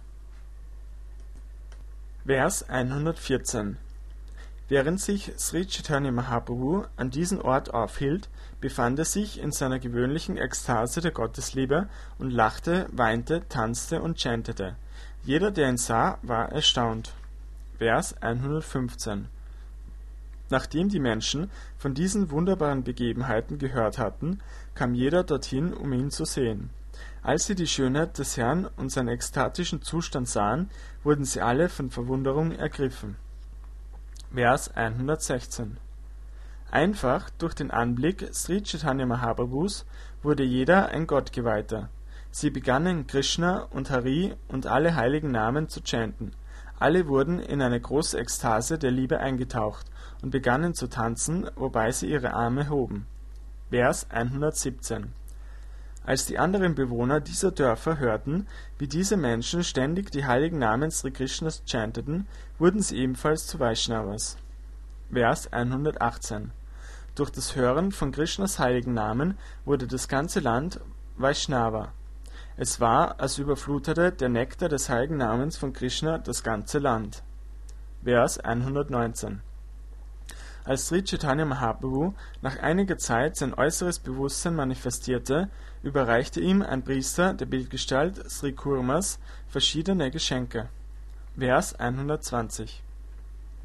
Vers hundertvierzehn. Während sich Sri Chaitanya Mahaprabhu an diesem Ort aufhielt, befand er sich in seiner gewöhnlichen Ekstase der Gottesliebe und lachte, weinte, tanzte und chantete. Jeder, der ihn sah, war erstaunt. Vers hundertfünfzehn. Nachdem die Menschen von diesen wunderbaren Begebenheiten gehört hatten, kam jeder dorthin, um ihn zu sehen. Als sie die Schönheit des Herrn und seinen ekstatischen Zustand sahen, wurden sie alle von Verwunderung ergriffen. Vers hundertsechzehn. Einfach durch den Anblick Sri Chaitanya Mahaprabhus wurde jeder ein Gottgeweihter. Sie begannen Krishna und Hari und alle heiligen Namen zu chanten. Alle wurden in eine große Ekstase der Liebe eingetaucht und begannen zu tanzen, wobei sie ihre Arme hoben. Vers hundertsiebzehn. Als die anderen Bewohner dieser Dörfer hörten, wie diese Menschen ständig die heiligen Namen Sri Krishnas chanteten, wurden sie ebenfalls zu Vaishnavas. Vers hundertachtzehn. Durch das Hören von Krishnas heiligen Namen wurde das ganze Land Vaishnava. Es war, als überflutete der Nektar des heiligen Namens von Krishna das ganze Land. Vers hundertneunzehn. Als Sri Chaitanya Mahaprabhu nach einiger Zeit sein äußeres Bewusstsein manifestierte, überreichte ihm ein Priester der Bildgestalt Sri Kurmas verschiedene Geschenke. Vers hundertzwanzig.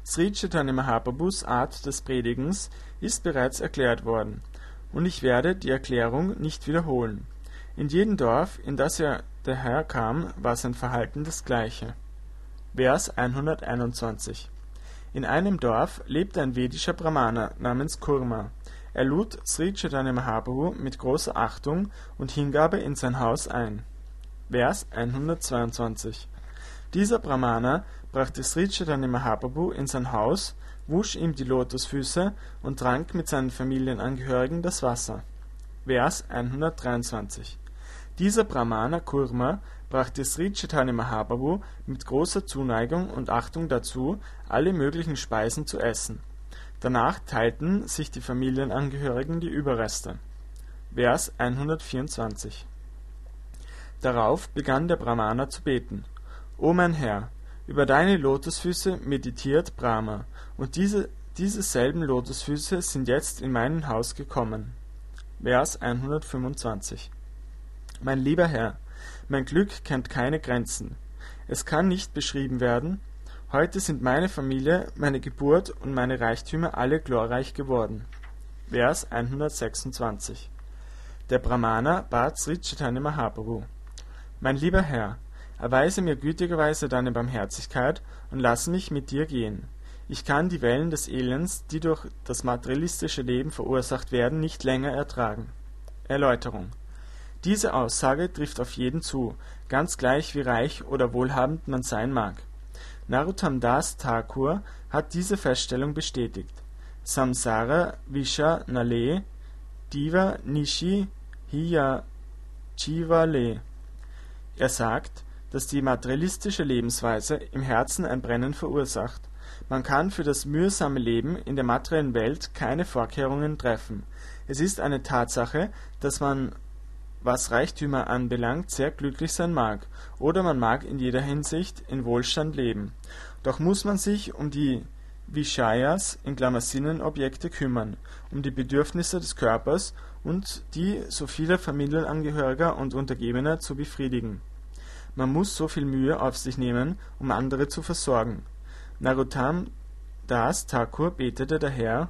Sri Chaitanya Mahaprabhus Art des Predigens ist bereits erklärt worden, und ich werde die Erklärung nicht wiederholen. In jedem Dorf, in das er der Herr kam, war sein Verhalten das gleiche. Vers hunderteinundzwanzig. In einem Dorf lebte ein vedischer Brahmana namens Kurma. Er lud Sri Chaitanya Mahaprabhu mit großer Achtung und Hingabe in sein Haus ein. Vers hundertzweiundzwanzig. Dieser Brahmana brachte Sri Chaitanya Mahaprabhu in sein Haus, wusch ihm die Lotusfüße und trank mit seinen Familienangehörigen das Wasser. Vers hundertdreiundzwanzig. Dieser Brahmana Kurma brachte Sri Chaitanya Mahaprabhu mit großer Zuneigung und Achtung dazu, alle möglichen Speisen zu essen. Danach teilten sich die Familienangehörigen die Überreste. Vers hundertvierundzwanzig. Darauf begann der Brahmana zu beten: O mein Herr, über deine Lotusfüße meditiert Brahma, und diese, diese selben Lotusfüße sind jetzt in mein Haus gekommen. Vers hundertfünfundzwanzig. Mein lieber Herr, mein Glück kennt keine Grenzen. Es kann nicht beschrieben werden. Heute sind meine Familie, meine Geburt und meine Reichtümer alle glorreich geworden. Vers hundertsechsundzwanzig. Der Brahmana bat Sri Chaitanya Mahaprabhu: Mein lieber Herr, erweise mir gütigerweise deine Barmherzigkeit und lasse mich mit dir gehen. Ich kann die Wellen des Elends, die durch das materialistische Leben verursacht werden, nicht länger ertragen. Erläuterung. Diese Aussage trifft auf jeden zu, ganz gleich wie reich oder wohlhabend man sein mag. Narottam Das Thakur hat diese Feststellung bestätigt. Samsara Visha Nale Diva Nishi Hiya Chivale. Er sagt, dass die materialistische Lebensweise im Herzen ein Brennen verursacht. Man kann für das mühsame Leben in der materiellen Welt keine Vorkehrungen treffen. Es ist eine Tatsache, dass man, was Reichtümer anbelangt, sehr glücklich sein mag, oder man mag in jeder Hinsicht in Wohlstand leben. Doch muss man sich um die Vishayas, in Klammer Sinnenobjekte, kümmern, um die Bedürfnisse des Körpers und die so vieler Familienangehöriger und Untergebener zu befriedigen. Man muss so viel Mühe auf sich nehmen, um andere zu versorgen. Narottam Das Thakur betete daher: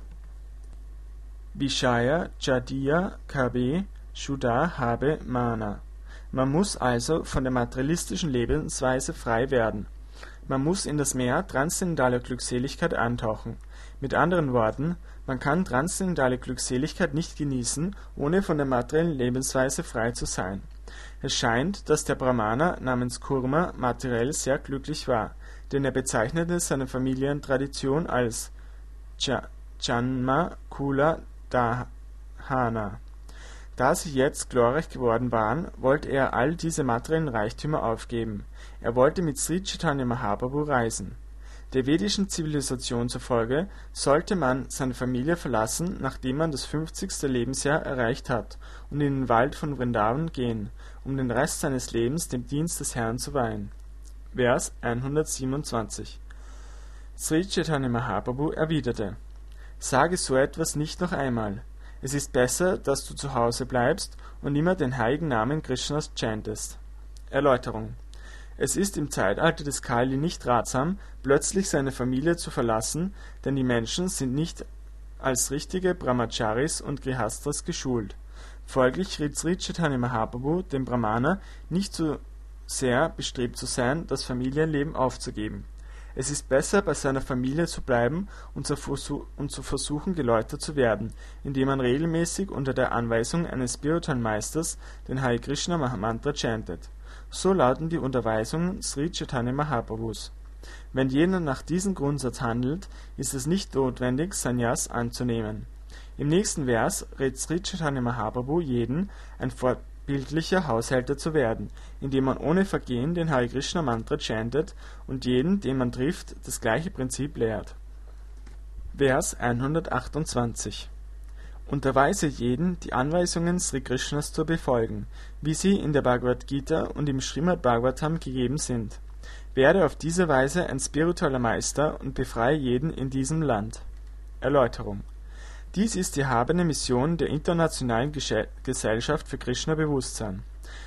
Vishaya Jadiya Kabe Shuddha habe Mana. Man muss also von der materialistischen Lebensweise frei werden. Man muss in das Meer transzendentaler Glückseligkeit eintauchen. Mit anderen Worten, man kann transzendentale Glückseligkeit nicht genießen, ohne von der materiellen Lebensweise frei zu sein. Es scheint, dass der Brahmana namens Kurma materiell sehr glücklich war, denn er bezeichnete seine Familientradition als Janma Kula Dahana. Da sie jetzt glorreich geworden waren, wollte er all diese materiellen Reichtümer aufgeben. Er wollte mit Sri Chaitanya Mahaprabhu reisen. Der vedischen Zivilisation zufolge sollte man seine Familie verlassen, nachdem man das fünfzigste Lebensjahr erreicht hat, und in den Wald von Vrindavan gehen, um den Rest seines Lebens dem Dienst des Herrn zu weihen. Vers hundertsiebenundzwanzig. Sri Chaitanya Mahaprabhu erwiderte: Sage so etwas nicht noch einmal. Es ist besser, dass du zu Hause bleibst und immer den heiligen Namen Krishnas chantest. Erläuterung. Es ist im Zeitalter des Kali nicht ratsam, plötzlich seine Familie zu verlassen, denn die Menschen sind nicht als richtige Brahmacharis und Grihastras geschult. Folglich riet Sri Chaitanya Mahaprabhu dem Brahmana, nicht so sehr bestrebt zu sein, das Familienleben aufzugeben. Es ist besser, bei seiner Familie zu bleiben und zu, versuch und zu versuchen, geläutert zu werden, indem man regelmäßig unter der Anweisung eines spirituellen Meisters den Hare Krishna Mantra chantet. So lauten die Unterweisungen Sri Chaitanya Mahaprabhus. Wenn jener nach diesem Grundsatz handelt, ist es nicht notwendig, Sannyas anzunehmen. Im nächsten Vers rät Sri Chaitanya Mahaprabhu jeden, ein vorbildlicher Haushälter zu werden, indem man ohne Vergehen den Hare Krishna Mantra chantet und jeden, den man trifft, das gleiche Prinzip lehrt. Vers hundertachtundzwanzig. Unterweise jeden, die Anweisungen Sri Krishnas zu befolgen, wie sie in der Bhagavad Gita und im Srimad Bhagavatam gegeben sind. Werde auf diese Weise ein spiritueller Meister und befreie jeden in diesem Land. Erläuterung. Dies ist die erhabene Mission der Internationalen Gesellschaft für Krishna-Bewusstsein.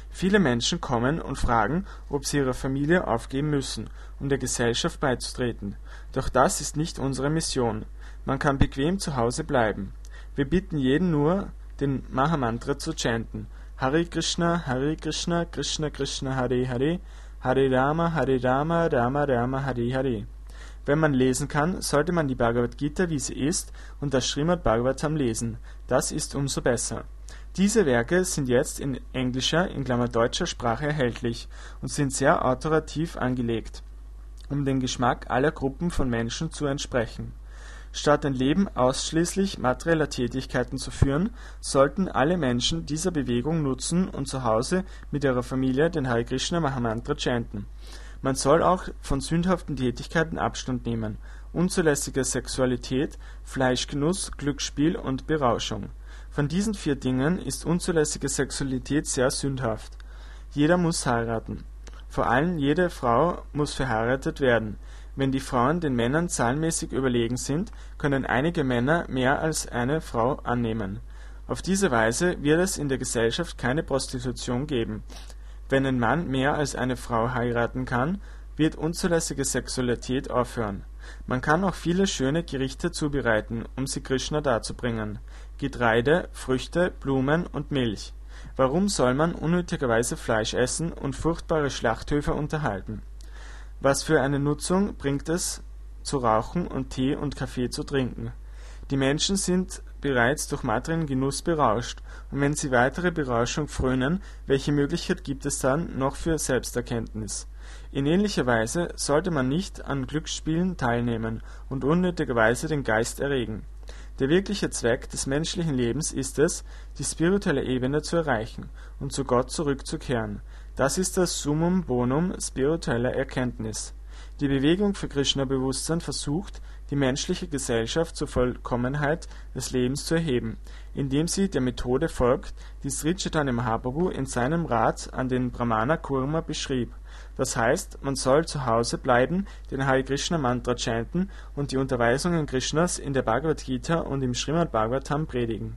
Viele Menschen kommen und fragen, ob sie ihre Familie aufgeben müssen, um der Gesellschaft beizutreten. Doch das ist nicht unsere Mission. Man kann bequem zu Hause bleiben. Wir bitten jeden nur, den Mahamantra zu chanten. Hare Krishna, Hare Krishna, Krishna Krishna, Hare Hare, Hare Rama, Hare Rama, Rama Rama, Hare Hare. Wenn man lesen kann, sollte man die Bhagavad Gita, wie sie ist, und das Srimad Bhagavatam lesen. Das ist umso besser. Diese Werke sind jetzt in englischer, in Klammer deutscher Sprache erhältlich und sind sehr autoritativ angelegt, um den Geschmack aller Gruppen von Menschen zu entsprechen. Statt ein Leben ausschließlich materieller Tätigkeiten zu führen, sollten alle Menschen diese Bewegung nutzen und zu Hause mit ihrer Familie den Hare Krishna Mahamantra chanten. Man soll auch von sündhaften Tätigkeiten Abstand nehmen, unzulässige Sexualität, Fleischgenuss, Glücksspiel und Berauschung. Von diesen vier Dingen ist unzulässige Sexualität sehr sündhaft. Jeder muss heiraten. Vor allem jede Frau muss verheiratet werden. Wenn die Frauen den Männern zahlenmäßig überlegen sind, können einige Männer mehr als eine Frau annehmen. Auf diese Weise wird es in der Gesellschaft keine Prostitution geben. Wenn ein Mann mehr als eine Frau heiraten kann, wird unzulässige Sexualität aufhören. Man kann auch viele schöne Gerichte zubereiten, um sie Krishna darzubringen. Getreide, Früchte, Blumen und Milch. Warum soll man unnötigerweise Fleisch essen und furchtbare Schlachthöfe unterhalten? Was für eine Nutzung bringt es, zu rauchen und Tee und Kaffee zu trinken? Die Menschen sind bereits durch materiellen Genuss berauscht, und wenn sie weitere Berauschung frönen, welche Möglichkeit gibt es dann noch für Selbsterkenntnis? In ähnlicher Weise sollte man nicht an Glücksspielen teilnehmen und unnötigerweise den Geist erregen. Der wirkliche Zweck des menschlichen Lebens ist es, die spirituelle Ebene zu erreichen und zu Gott zurückzukehren. Das ist das Summum bonum spiritueller Erkenntnis. Die Bewegung für Krishna-Bewusstsein versucht, die menschliche Gesellschaft zur Vollkommenheit des Lebens zu erheben, indem sie der Methode folgt, die Sri Chaitanya Mahaprabhu in seinem Rat an den Brahmana Kurma beschrieb. Das heißt, man soll zu Hause bleiben, den Hare Krishna Mantra chanten und die Unterweisungen Krishnas in der Bhagavad Gita und im Srimad Bhagavatam predigen.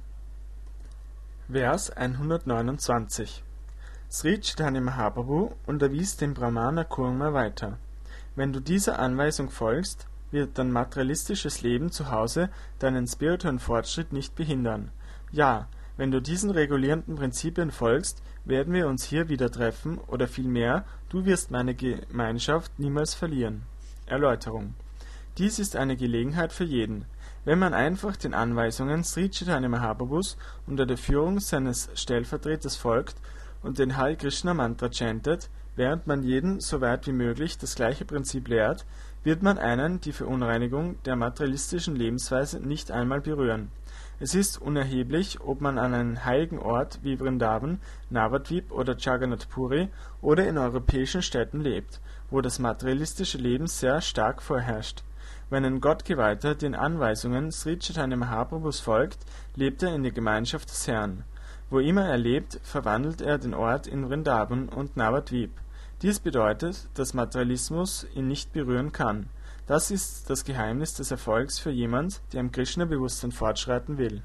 Vers hundertneunundzwanzig. Sri Chaitanya Mahaprabhu unterwies den Brahmana Kurma weiter. Wenn du dieser Anweisung folgst, wird dein materialistisches Leben zu Hause deinen spirituellen Fortschritt nicht behindern. Ja, wenn du diesen regulierenden Prinzipien folgst, werden wir uns hier wieder treffen, oder vielmehr, du wirst meine Gemeinschaft niemals verlieren. Erläuterung. Dies ist eine Gelegenheit für jeden. Wenn man einfach den Anweisungen Sri Chaitanya Mahaprabhus unter der Führung seines Stellvertreters folgt und den Hare Krishna Mantra chantet, während man jeden so weit wie möglich das gleiche Prinzip lehrt, wird man einen die Verunreinigung der materialistischen Lebensweise nicht einmal berühren. Es ist unerheblich, ob man an einem heiligen Ort wie Vrindavan, Navadvip oder Jagannath Puri oder in europäischen Städten lebt, wo das materialistische Leben sehr stark vorherrscht. Wenn ein Gottgeweihter den Anweisungen Sri Chaitanya Mahaprabhus folgt, lebt er in der Gemeinschaft des Herrn. Wo immer er lebt, verwandelt er den Ort in Vrindavan und Navadvip. Dies bedeutet, dass Materialismus ihn nicht berühren kann. Das ist das Geheimnis des Erfolgs für jemand, der im Krishna-Bewusstsein fortschreiten will.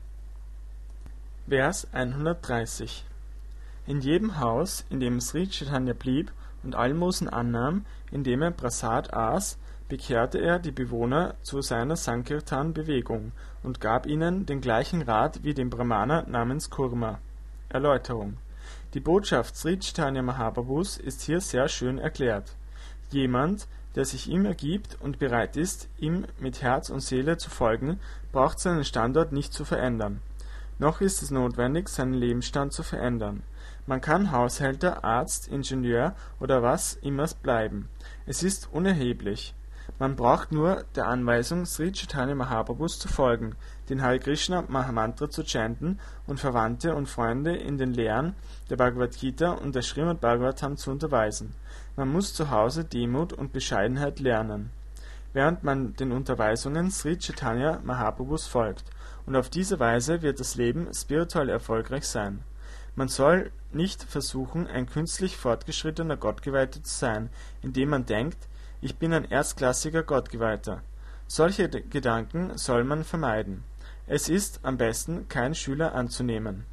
Vers hundertdreißig. In jedem Haus, in dem Sri Chaitanya blieb und Almosen annahm, indem er Prasad aß, bekehrte er die Bewohner zu seiner Sankirtan-Bewegung und gab ihnen den gleichen Rat wie dem Brahmana namens Kurma. Erläuterung. Die Botschaft Sri Chaitanya Mahaprabhus ist hier sehr schön erklärt. Jemand, der sich ihm ergibt und bereit ist, ihm mit Herz und Seele zu folgen, braucht seinen Standort nicht zu verändern. Noch ist es notwendig, seinen Lebensstand zu verändern. Man kann Haushälter, Arzt, Ingenieur oder was immer bleiben. Es ist unerheblich. Man braucht nur der Anweisung Sri Chaitanya Mahaprabhus zu folgen, den Hare Krishna Mahamantra zu chanten und Verwandte und Freunde in den Lehren der Bhagavad Gita und der Srimad Bhagavatam zu unterweisen. Man muss zu Hause Demut und Bescheidenheit lernen, während man den Unterweisungen Sri Chaitanya Mahaprabhus folgt, und auf diese Weise wird das Leben spirituell erfolgreich sein. Man soll nicht versuchen, ein künstlich fortgeschrittener Gottgeweihter zu sein, indem man denkt, ich bin ein erstklassiger Gottgeweihter. Solche Gedanken soll man vermeiden. Es ist am besten, keinen Schüler anzunehmen.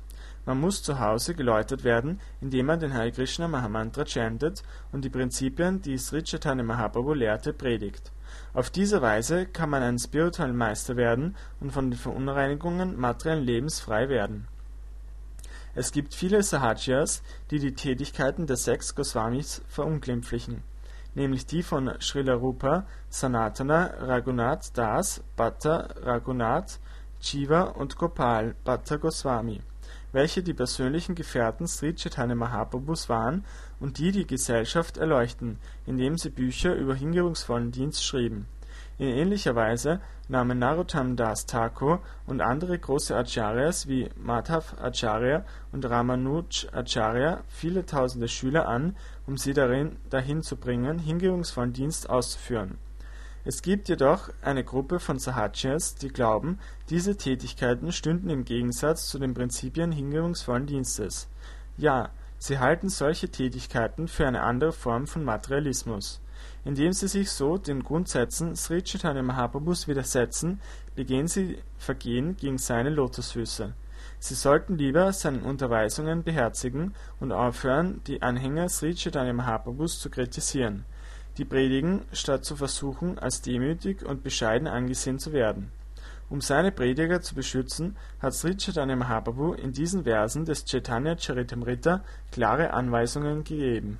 Man muss zu Hause geläutert werden, indem man den Hare Krishna Mahamantra chantet und die Prinzipien, die Sri Chaitanya Mahaprabhu lehrte, predigt. Auf diese Weise kann man ein spiritueller Meister werden und von den Verunreinigungen materiellen Lebens frei werden. Es gibt viele Sahajiyas, die die Tätigkeiten der sechs Goswamis verunglimpflichen, nämlich die von Srila Rupa, Sanatana, Raghunath Das, Bhatta Raghunath, Jiva und Gopal Bhatta Goswami, welche die persönlichen Gefährten Sri Chaitanya Mahaprabhus waren und die die Gesellschaft erleuchten, indem sie Bücher über hingebungsvollen Dienst schrieben. In ähnlicher Weise nahmen Narottam Das Thakur und andere große Acharyas wie Madhav Acharya und Ramanuj Acharya viele tausende Schüler an, um sie darin dahin zu bringen, hingebungsvollen Dienst auszuführen. Es gibt jedoch eine Gruppe von Sahajiyas, die glauben, diese Tätigkeiten stünden im Gegensatz zu den Prinzipien hingebungsvollen Dienstes. Ja, sie halten solche Tätigkeiten für eine andere Form von Materialismus. Indem sie sich so den Grundsätzen Sri Chaitanya Mahaprabhus widersetzen, begehen sie Vergehen gegen seine Lotusfüße. Sie sollten lieber seine Unterweisungen beherzigen und aufhören, die Anhänger Sri Chaitanya Mahaprabhus zu kritisieren, die predigen, statt zu versuchen, als demütig und bescheiden angesehen zu werden. Um seine Prediger zu beschützen, hat Sri Chaitanya Mahaprabhu in diesen Versen des Chaitanya Charitamrita klare Anweisungen gegeben.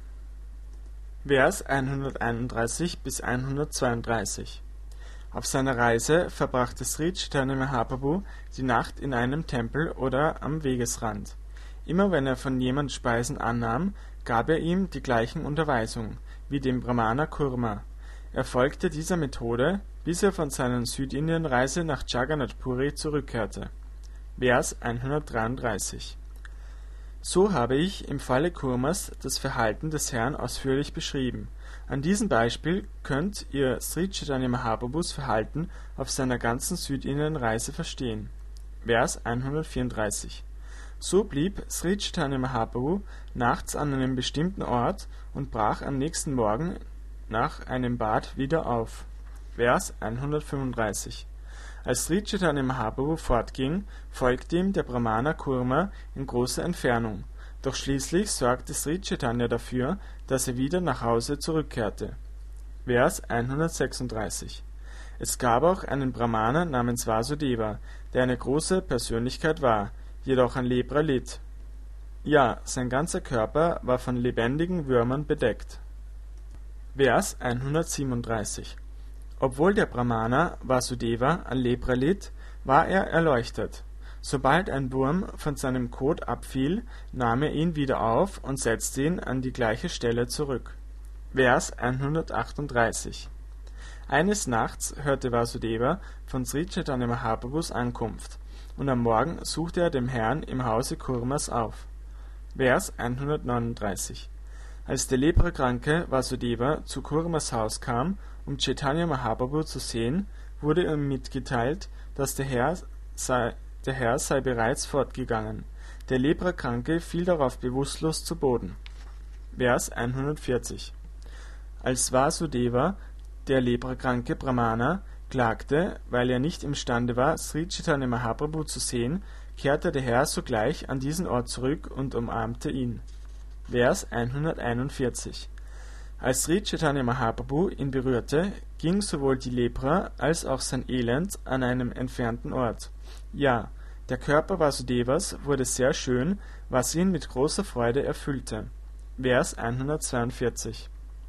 Vers hunderteinunddreißig bis hundertzweiunddreißig. Auf seiner Reise verbrachte Sri Chaitanya Mahaprabhu die Nacht in einem Tempel oder am Wegesrand. Immer wenn er von jemand Speisen annahm, gab er ihm die gleichen Unterweisungen, wie dem Brahmana Kurma. Er folgte dieser Methode, bis er von seiner Südindienreise nach Jagannath Puri zurückkehrte. Vers hundertdreiunddreißig. So habe ich im Falle Kurmas das Verhalten des Herrn ausführlich beschrieben. An diesem Beispiel könnt ihr Sri Chaitanya Mahaprabhus Verhalten auf seiner ganzen Südindienreise verstehen. Vers hundertvierunddreißig. So blieb Sri Chaitanya Mahaprabhu nachts an einem bestimmten Ort und brach am nächsten Morgen nach einem Bad wieder auf. Vers hundertfünfunddreißig. Als Sri Chaitanya Mahaprabhu fortging, folgte ihm der Brahmana Kurma in großer Entfernung, doch schließlich sorgte Sri Chaitanya dafür, dass er wieder nach Hause zurückkehrte. Vers hundertsechsunddreißig. Es gab auch einen Brahmana namens Vasudeva, der eine große Persönlichkeit war, jedoch an Lepra litt. Ja, sein ganzer Körper war von lebendigen Würmern bedeckt. Vers hundertsiebenunddreißig. Obwohl der Brahmana Vasudeva an Lepra litt, war er erleuchtet. Sobald ein Wurm von seinem Kot abfiel, nahm er ihn wieder auf und setzte ihn an die gleiche Stelle zurück. Vers hundertachtunddreißig. Eines Nachts hörte Vasudeva von Sri Chaitanya Mahaprabhus Ankunft, und am Morgen suchte er dem Herrn im Hause Kurmas auf. Vers hundertneununddreißig. Als der Leprakranke Vasudeva zu Kurmas Haus kam, um Chaitanya Mahaprabhu zu sehen, wurde ihm mitgeteilt, dass der Herr sei, der Herr sei bereits fortgegangen. Der Leprakranke fiel darauf bewusstlos zu Boden. Vers hundertvierzig. Als Vasudeva, der Leprakranke Brahmana, klagte, weil er nicht imstande war, Sri Chaitanya Mahaprabhu zu sehen, kehrte der Herr sogleich an diesen Ort zurück und umarmte ihn. Vers hunderteinundvierzig. Als Sri Chaitanya Mahaprabhu ihn berührte, ging sowohl die Lepra als auch sein Elend an einem entfernten Ort. Ja, der Körper Vasudevas wurde sehr schön, was ihn mit großer Freude erfüllte. Vers hundertzweiundvierzig.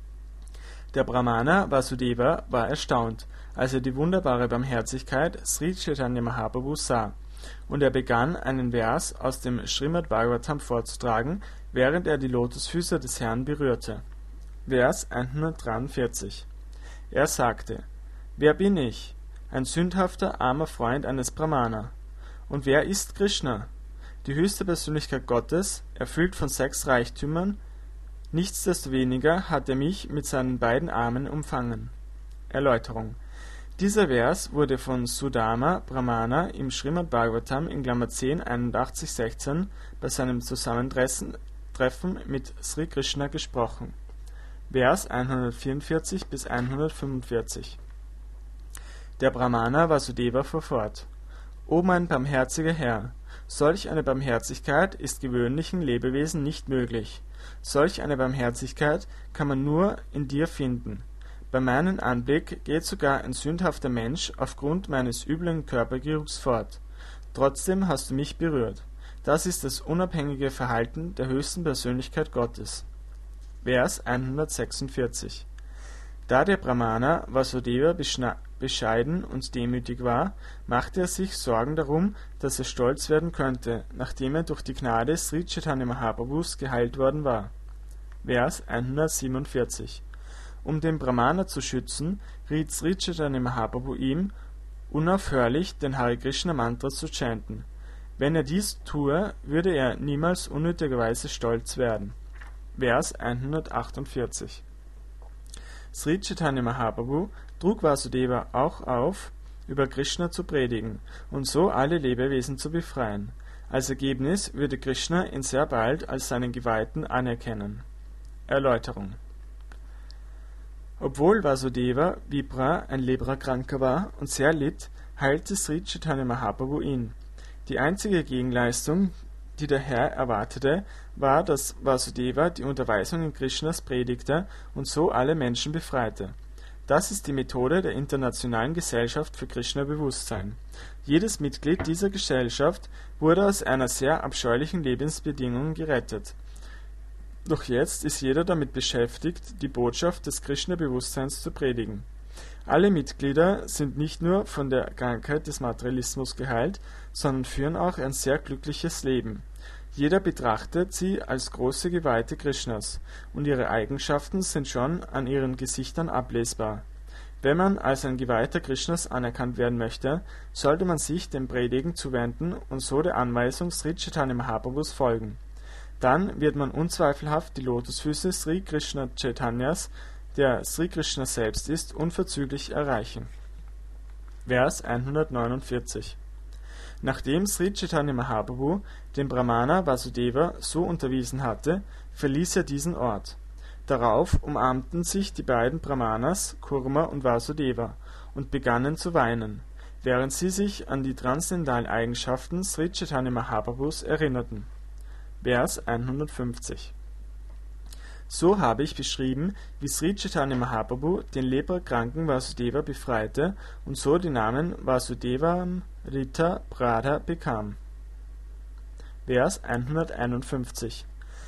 Der Brahmana Vasudeva war erstaunt, als er die wunderbare Barmherzigkeit Sri Chaitanya Mahaprabhu sah, und er begann, einen Vers aus dem Srimad Bhagavatam vorzutragen, während er die Lotusfüße des Herrn berührte. Vers hundertdreiundvierzig. Er sagte: Wer bin ich? Ein sündhafter, armer Freund eines Brahmana. Und wer ist Krishna? Die höchste Persönlichkeit Gottes, erfüllt von sechs Reichtümern. Nichtsdestoweniger hat er mich mit seinen beiden Armen umfangen. Erläuterung. Dieser Vers wurde von Sudama Brahmana im Srimad Bhagavatam in Klammer zehn einundachtzig sechzehn bei seinem Zusammentreffen mit Sri Krishna gesprochen. Vers hundertvierundvierzig bis hundertfünfundvierzig. Der Brahmana Vasudeva fuhr fort: O mein barmherziger Herr, Solch eine Barmherzigkeit ist gewöhnlichen Lebewesen nicht möglich. Solch eine Barmherzigkeit kann man nur in dir finden. Bei meinem Anblick geht sogar ein sündhafter Mensch aufgrund meines üblen Körpergeruchs fort. Trotzdem hast du mich berührt. Das ist das unabhängige Verhalten der höchsten Persönlichkeit Gottes. Vers hundertsechsundvierzig. Da der Brahmana Vasudeva bescheiden und demütig war, machte er sich Sorgen darum, dass er stolz werden könnte, nachdem er durch die Gnade Sri Chaitanya Mahaprabhus geheilt worden war. Vers hundertsiebenundvierzig. Um den Brahmana zu schützen, riet Sri Chaitanya Mahaprabhu ihm, unaufhörlich den Hare Krishna Mantra zu chanten. Wenn er dies tue, würde er niemals unnötigerweise stolz werden. Vers hundertachtundvierzig. Sri Chaitanya Mahaprabhu trug Vasudeva auch auf, über Krishna zu predigen und so alle Lebewesen zu befreien. Als Ergebnis würde Krishna ihn sehr bald als seinen Geweihten anerkennen. Erläuterung. Obwohl Vasudeva Vipra ein Leprakranker war und sehr litt, heilte Sri Chaitanya Mahaprabhu ihn. Die einzige Gegenleistung, die der Herr erwartete, war, dass Vasudeva die Unterweisungen Krishnas predigte und so alle Menschen befreite. Das ist die Methode der Internationalen Gesellschaft für Krishna-Bewusstsein. Jedes Mitglied dieser Gesellschaft wurde aus einer sehr abscheulichen Lebensbedingung gerettet. Doch jetzt ist jeder damit beschäftigt, die Botschaft des Krishna-Bewusstseins zu predigen. Alle Mitglieder sind nicht nur von der Krankheit des Materialismus geheilt, sondern führen auch ein sehr glückliches Leben. Jeder betrachtet sie als große Geweihte Krishnas, und ihre Eigenschaften sind schon an ihren Gesichtern ablesbar. Wenn man als ein Geweihter Krishnas anerkannt werden möchte, sollte man sich dem Predigen zuwenden und so der Anweisung Sri Chaitanya Mahaprabhus folgen. Dann wird man unzweifelhaft die Lotusfüße Sri Krishna Chaitanyas, der Sri Krishna selbst ist, unverzüglich erreichen. Vers hundertneunundvierzig. Nachdem Sri Chaitanya Mahaprabhu den Brahmana Vasudeva so unterwiesen hatte, verließ er diesen Ort. Darauf umarmten sich die beiden Brahmanas, Kurma und Vasudeva, und begannen zu weinen, während sie sich an die transzendentalen Eigenschaften Sri Chaitanya Mahaprabhus erinnerten. Vers hundertfünfzig. So habe ich beschrieben, wie Sri Chaitanya Mahaprabhu den leprakranken Vasudeva befreite und so die Namen Vasudevam Rita Prada bekam. Vers hunderteinundfünfzig.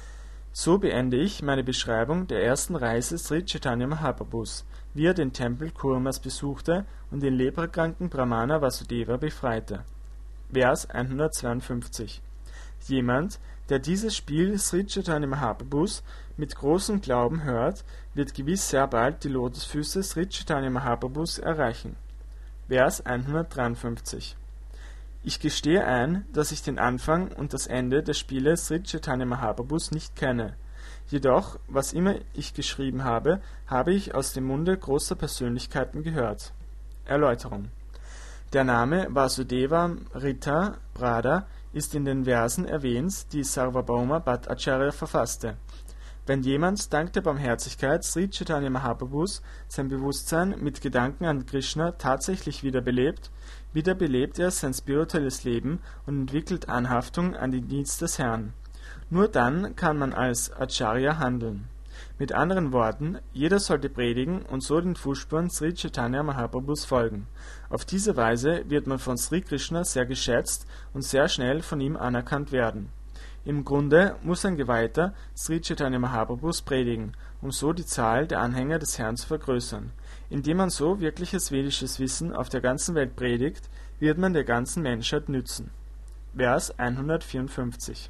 So beende ich meine Beschreibung der ersten Reise Sri Chaitanya Mahaprabhus, wie er den Tempel Kurmas besuchte und den leprakranken Brahmana Vasudeva befreite. Vers hundertzweiundfünfzig. Jemand, der dieses Spiel Sri Chaitanya Mahaprabhus mit großem Glauben hört, wird gewiss sehr bald die Lotusfüße Sri Chaitanya Mahaprabhus erreichen. Vers hundertdreiundfünfzig. Ich gestehe ein, dass ich den Anfang und das Ende der Spiele Sri Chaitanya Mahaprabhus nicht kenne. Jedoch, was immer ich geschrieben habe, habe ich aus dem Munde großer Persönlichkeiten gehört. Erläuterung. Der Name Vasudeva Rita Prada ist in den Versen erwähnt, die Sarvabhauma Bhattacharya verfasste. Wenn jemand dank der Barmherzigkeit Sri Chaitanya Mahaprabhus sein Bewusstsein mit Gedanken an Krishna tatsächlich wiederbelebt, wiederbelebt er sein spirituelles Leben und entwickelt Anhaftung an den Dienst des Herrn. Nur dann kann man als Acharya handeln. Mit anderen Worten, jeder sollte predigen und so den Fußspuren Sri Chaitanya Mahaprabhus folgen. Auf diese Weise wird man von Sri Krishna sehr geschätzt und sehr schnell von ihm anerkannt werden. Im Grunde muss ein Geweihter Sri Chaitanya Mahaprabhus predigen, um so die Zahl der Anhänger des Herrn zu vergrößern. Indem man so wirkliches vedisches Wissen auf der ganzen Welt predigt, wird man der ganzen Menschheit nützen. Vers hundertvierundfünfzig.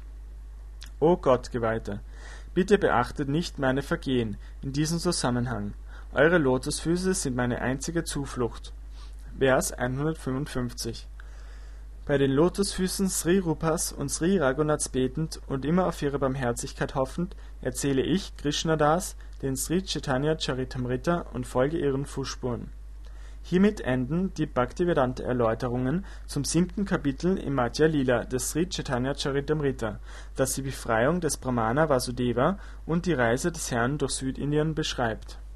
O Gottgeweihter, bitte beachtet nicht meine Vergehen in diesem Zusammenhang. Eure Lotusfüße sind meine einzige Zuflucht. Vers hundertfünfundfünfzig. Bei den Lotusfüßen Sri Rupas und Sri Raghunaths betend und immer auf ihre Barmherzigkeit hoffend, erzähle ich, Krishnadas, den Sri Chaitanya Charitamrita und folge ihren Fußspuren. Hiermit enden die Bhaktivedanta-Erläuterungen zum siebten Kapitel im Madhya Lila des Sri Chaitanya Charitamrita, das die Befreiung des Brahmana Vasudeva und die Reise des Herrn durch Südindien beschreibt.